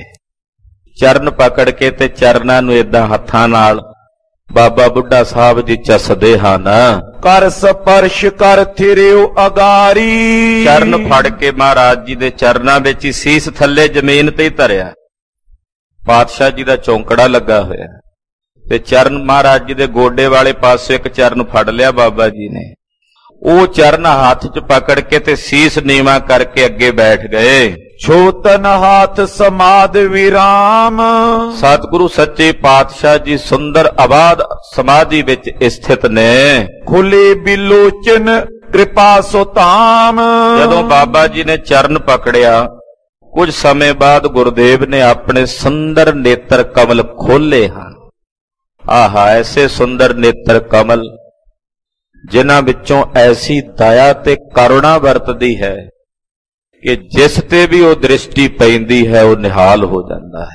ਚਰਨ ਪਕੜ ਕੇ ਤੇ ਚਰਨਾਂ ਨੂੰ ਏਦਾਂ ਹੱਥਾਂ ਨਾਲ ਬਾਬਾ ਬੁੱਢਾ ਸਾਹਿਬ ਜੀ ਚਸਦੇ ਹਨ।
ਕਰ ਸਪਰਸ਼ ਕਰ ਥਿਰਿਓ ਅਗਾਰੀ।
ਚਰਨ ਫੜ ਕੇ ਮਹਾਰਾਜ ਜੀ ਦੇ ਚਰਨਾਂ ਵਿੱਚ ਹੀ ਸੀਸ ਥੱਲੇ ਜ਼ਮੀਨ ਤੇ ਹੀ ਧਰਿਆ। ਪਾਤਸ਼ਾਹ ਜੀ ਦਾ ਚੌਂਕੜਾ ਲੱਗਾ ਹੋਇਆ ਤੇ ਚਰਨ ਮਹਾਰਾਜ ਜੀ ਦੇ ਗੋਡੇ ਵਾਲੇ ਪਾਸੇ ਇੱਕ ਚਰਨ ਫੜ ਲਿਆ ਬਾਬਾ ਜੀ ਨੇ। ਉਹ ਚਰਨ ਹੱਥ 'ਚ ਪਕੜ ਕੇ ਤੇ ਸੀਸ ਨੀਵਾਂ ਕਰਕੇ ਅੱਗੇ ਬੈਠ ਗਏ।
ਛੋਤਨ ਹਾਥ ਸਮਾਦ ਵਿਰਾਮ।
ਸਤਿਗੁਰੂ ਸੱਚੇ ਪਾਤਸ਼ਾਹ ਜੀ ਸੁੰਦਰ ਆਬਾਦ ਸਮਾਧੀ ਵਿੱਚ ਸਥਿਤ ਨੇ।
ਖੁੱਲੇ ਬਿਲੋਚਨ ਕਿਰਪਾ ਸੁਤਾਮ।
ਜਦੋਂ ਬਾਬਾ ਜੀ ਨੇ ਚਰਨ ਪਕੜਿਆ, ਕੁਝ ਸਮੇਂ ਬਾਅਦ ਗੁਰਦੇਵ ਨੇ ਆਪਣੇ ਸੁੰਦਰ ਨੇਤਰ ਕਮਲ ਖੋਲੇ ਹਨ। ਆਹਾ, ਐਸੇ ਸੁੰਦਰ ਨੇਤਰ ਕਮਲ ਜਿਨ੍ਹਾਂ ਵਿੱਚੋਂ ਐਸੀ ਦਇਆ ਤੇ ਕਰੁਣਾ ਵਰਤਦੀ ਹੈ ਕਿ ਜਿਸ ਤੇ ਵੀ ਉਹ ਦ੍ਰਿਸ਼ਟੀ ਪੈਂਦੀ ਹੈ ਉਹ ਨਿਹਾਲ ਹੋ ਜਾਂਦਾ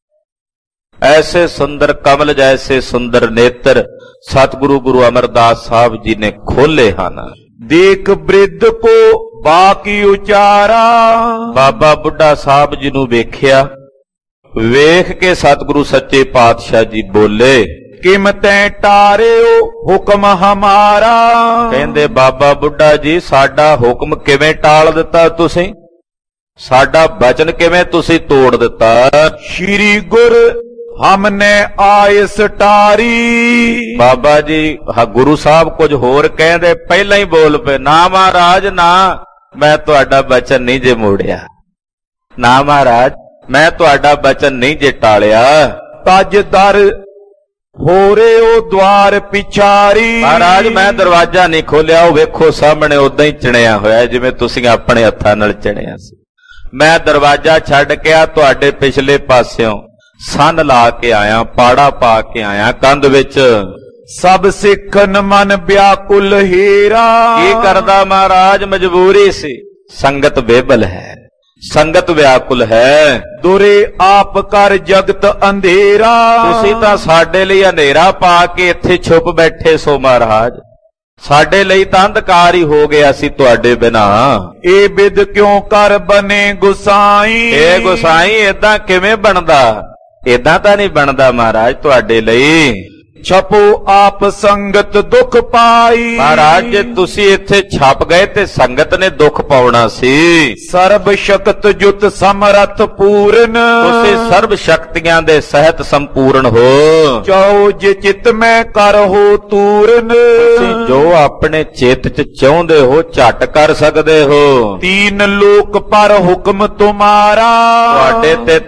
ਹੈ। ਐਸੇ ਸੁੰਦਰ ਕਮਲ, ਜੈਸੇ ਸੁੰਦਰ ਨੇਤਰ ਸਤਿਗੁਰੂ ਗੁਰੂ ਅਮਰਦਾਸ ਸਾਹਿਬ ਜੀ ਨੇ ਖੋਲੇ ਹਨ।
ਦੇਖ ਬ੍ਰਿਧ ਕੋ ਬਾਕੀ ਉਚਾਰਾ।
ਬਾਬਾ ਬੁੱਢਾ ਸਾਹਿਬ ਜੀ ਨੂੰ ਵੇਖਿਆ, ਵੇਖ ਕੇ ਸਤਿਗੁਰੂ ਸੱਚੇ ਪਾਤਸ਼ਾਹ ਜੀ ਬੋਲੇ,
ਕਿਮ ਤੈ ਟਾਰਿਓ ਹੁਕਮ ਹਮਾਰਾ।
ਕਹਿੰਦੇ ਬਾਬਾ ਬੁੱਢਾ ਜੀ ਸਾਡਾ ਹੁਕਮ ਕਿਵੇਂ ਟਾਲ ਦਿੱਤਾ ਤੁਸੀਂ, ਸਾਡਾ ਬਚਨ ਕਿਵੇਂ ਤੁਸੀਂ ਤੋੜ ਦਿੱਤਾ।
ਸ਼੍ਰੀ ਗੁਰ ਹਮਨੇ ਆਇਸ ਟਾਰੀ।
ਬਾਬਾ ਜੀ ਗੁਰੂ ਸਾਹਿਬ ਕੁਝ ਹੋਰ ਕਹਿੰਦੇ, ਪਹਿਲਾਂ ਹੀ ਬੋਲ ਪਏ, ਨਾ ਮਹਾਰਾਜ ਨਾ, ਮੈਂ ਤੁਹਾਡਾ ਬਚਨ ਨਹੀਂ ਜੇ ਮੋੜਿਆ, ਨਾ ਮਹਾਰਾਜ ਮੈਂ ਤੁਹਾਡਾ ਬਚਨ ਨਹੀਂ ਜੇ ਟਾਲਿਆ।
ਤਜ ਦਰ ਹੋਰੇ ਉਹ ਦਵਾਰ ਪਿਛਾਰੀ।
ਮਹਾਰਾਜ ਮੈਂ ਦਰਵਾਜ਼ਾ ਨਹੀਂ ਖੋਲਿਆ, ਉਹ ਵੇਖੋ ਸਾਹਮਣੇ ਉਦਾਂ ਹੀ ਚਿਣਿਆ ਹੋਇਆ ਜਿਵੇਂ ਤੁਸੀਂ ਆਪਣੇ ਹੱਥਾਂ ਨਾਲ ਚਿਣਿਆ ਸੀ। ਮੈਂ ਦਰਵਾਜ਼ਾ ਛੱਡ ਕੇ ਆ ਤੁਹਾਡੇ ਪਿਛਲੇ ਪਾਸਿਓਂ ਸੰਨ ਲਾ ਕੇ ਆਇਆ, ਪਾੜਾ ਪਾ ਕੇ ਆਇਆ ਕੰਧ ਵਿੱਚ।
ਸਭ ਸਿੱਖਨ ਮਨ ਵਿਆਕੁਲ ਹੀਰਾ।
ਕੀ ਕਰਦਾ ਮਹਾਰਾਜ, ਮਜਬੂਰੀ ਸੀ, ਸੰਗਤ ਬੇਬਲ ਹੈ, ਸੰਗਤ ਵਿਆਕੁਲ ਹੈ।
ਦੁਰੇ ਆਪ ਕਰ ਜਗਤ ਅੰਧੇਰਾ।
ਤੁਸੀਂ ਤਾਂ ਸਾਡੇ ਲਈ ਹਨੇਰਾ ਪਾ ਕੇ ਇੱਥੇ ਛੁਪ ਬੈਠੇ ਸੋ ਮਹਾਰਾਜ, ਸਾਡੇ ਲਈ ਤਾਂ ਅੰਧਕਾਰ ਹੀ ਹੋ ਗਿਆ ਸੀ ਤੁਹਾਡੇ ਬਿਨਾ।
ਇਹ ਬਿਦ ਕਿਉਂ ਕਰ ਬਨੇ ਗੁਸਾਈ।
ਇਹ ਗੁਸਾਈ ਏਦਾਂ ਕਿਵੇਂ ਬਣਦਾ, ਏਦਾਂ ਤਾਂ ਨਹੀਂ ਬਣਦਾ ਮਹਾਰਾਜ ਤੁਹਾਡੇ ਲਈ।
ਛਪੋ ਆਪ ਸੰਗਤ ਦੁਖ ਪਾਈ।
ਮਹਾਰਾਜ ਜੇ ਤੁਸੀਂ ਇੱਥੇ ਛਪ ਗਏ ਤੇ ਸੰਗਤ ਨੇ ਦੁੱਖ ਪਾਉਣਾ ਸੀ।
ਸਰਬ ਸ਼ਕਤ ਜੁਤ ਸਮਰਥ ਪੂਰਨ।
ਤੁਸੀਂ ਸਰਬ ਸ਼ਕਤੀਆਂ ਦੇ ਸਹਿਤ ਸੰਪੂਰਨ ਹੋ।
ਚਾਹੋ ਜੇ ਚਿਤ ਮੈਂ ਕਰਹੋ ਤੂਰਨ।
ਤੁਸੀਂ ਜੋ ਆਪਣੇ ਚਿੱਤ 'ਚ ਚਾਹੁੰਦੇ ਹੋ ਝਟ ਕਰ ਸਕਦੇ ਹੋ।
ਤੀਨ ਲੋਕ ਪਰ ਹੁਕਮ ਤੁਮਾਰਾ।
ਤੁਹਾਡੇ ਤੇ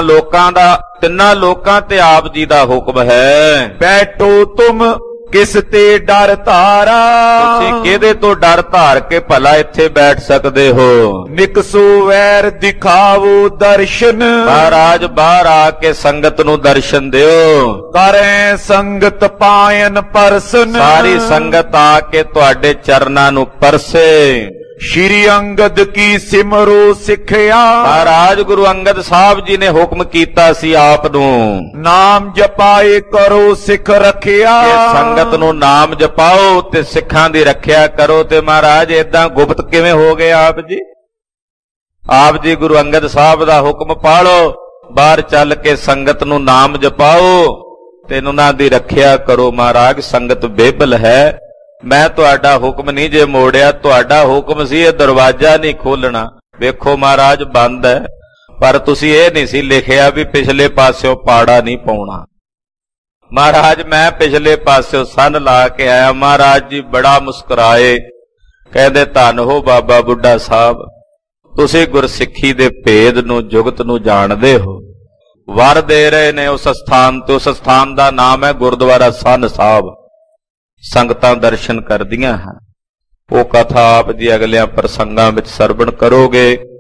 ਤਿੰਨਾਂ ਲੋਕਾਂ ਤੇ ਆਪ ਜੀ ਦਾ ਹੁਕਮ ਹੈ।
ਬੈਠੋ ਤੁਮ ਕਿਸ ਤੇ ਡਰ ਧਾਰਾ।
ਤੁਸੀਂ ਕਿਹਦੇ ਤੋਂ ਡਰ ਧਾਰ ਕੇ ਭਲਾ ਇੱਥੇ ਬੈਠ ਸਕਦੇ ਹੋ।
ਨਿਕਸੋ ਵੈਰ ਦਿਖਾਵੋ ਦਰਸ਼ਨ।
ਮਹਾਰਾਜ ਬਾਹਰ ਆ ਕੇ ਸੰਗਤ ਨੂੰ ਦਰਸ਼ਨ ਦਿਓ।
ਕਰੈ ਸੰਗਤ ਪਾਇਨ ਪਰਸਨ।
ਸਾਰੀ ਸੰਗਤ ਆ ਕੇ ਤੁਹਾਡੇ ਚਰਨਾਂ ਨੂੰ ਪਰਸੇ।
ਸ਼੍ਰੀ ਅੰਗਦ ਕੀ ਸਿਮਰੋ ਸਿੱਖਿਆ।
ਮਹਾਰਾਜ ਗੁਰੂ ਅੰਗਦ ਸਾਹਿਬ ਜੀ ਨੇ ਹੁਕਮ ਕੀਤਾ ਸੀ ਆਪ ਨੂੰ,
ਨਾਮ ਜਪਾਏ ਕਰੋ ਸਿੱਖ ਰੱਖਿਆ।
ਕਿ ਸੰਗਤ ਨੂੰ ਨਾਮ ਜਪਾਓ ਤੇ ਸਿੱਖਾਂ ਦੀ ਰੱਖਿਆ ਕਰੋ। ਤੇ ਮਹਾਰਾਜ ਏਦਾਂ ਗੁਪਤ ਕਿਵੇਂ ਹੋ ਗਏ ਆਪ ਜੀ? ਆਪ ਜੀ ਗੁਰੂ ਅੰਗਦ ਸਾਹਿਬ ਦਾ ਹੁਕਮ ਪਾਲੋ, ਬਾਹਰ ਚੱਲ ਕੇ ਸੰਗਤ ਨੂੰ ਨਾਮ ਜਪਾਓ ਤੇ ਉਹਨਾਂ ਦੀ ਰੱਖਿਆ ਕਰੋ। ਮਹਾਰਾਜ ਸੰਗਤ ਬੇਬਲ ਹੈ, ਮੈਂ ਤੁਹਾਡਾ ਹੁਕਮ ਨਹੀਂ ਜੇ ਮੋੜਿਆ, ਤੁਹਾਡਾ ਹੁਕਮ ਸੀ ਇਹ ਦਰਵਾਜ਼ਾ ਨਹੀਂ ਖੋਲਣਾ। ਵੇਖੋ ਮਹਾਰਾਜ ਬੰਦ ਹੈ, ਪਰ ਤੁਸੀਂ ਇਹ ਨਹੀਂ ਸੀ ਲਿਖਿਆ ਵੀ ਪਿਛਲੇ ਪਾਸਿਓਂ ਪਾੜਾ ਨਹੀਂ ਪਾਉਣਾ। ਮਹਾਰਾਜ ਮੈਂ ਪਿਛਲੇ ਪਾਸਿਓਂ ਸੰਨ ਲਾ ਕੇ ਆਇਆ। ਮਹਾਰਾਜ ਜੀ ਬੜਾ ਮੁਸਕਰਾਏ, ਕਹਿੰਦੇ ਧੰਨ ਹੋ ਬਾਬਾ ਬੁੱਢਾ ਸਾਹਿਬ, ਤੁਸੀਂ ਗੁਰਸਿੱਖੀ ਦੇ ਭੇਦ ਨੂੰ ਜੁਗਤ ਨੂੰ ਜਾਣਦੇ ਹੋ। ਵਰ ਦੇ ਰਹੇ ਨੇ ਉਸ ਸਥਾਨ ਤੇ, ਉਸ ਸਥਾਨ ਦਾ ਨਾਮ ਹੈ ਗੁਰਦੁਆਰਾ ਸੰਨ ਸਾਹਿਬ। ਸੰਗਤਾਂ ਦਰਸ਼ਨ ਕਰਦੀਆਂ ਹਨ। ਉਹ ਕਥਾ ਆਪ ਜੀ ਅਗਲਿਆਂ ਪ੍ਰਸੰਗਾਂ ਵਿੱਚ ਸਰਵਣ ਕਰੋਗੇ।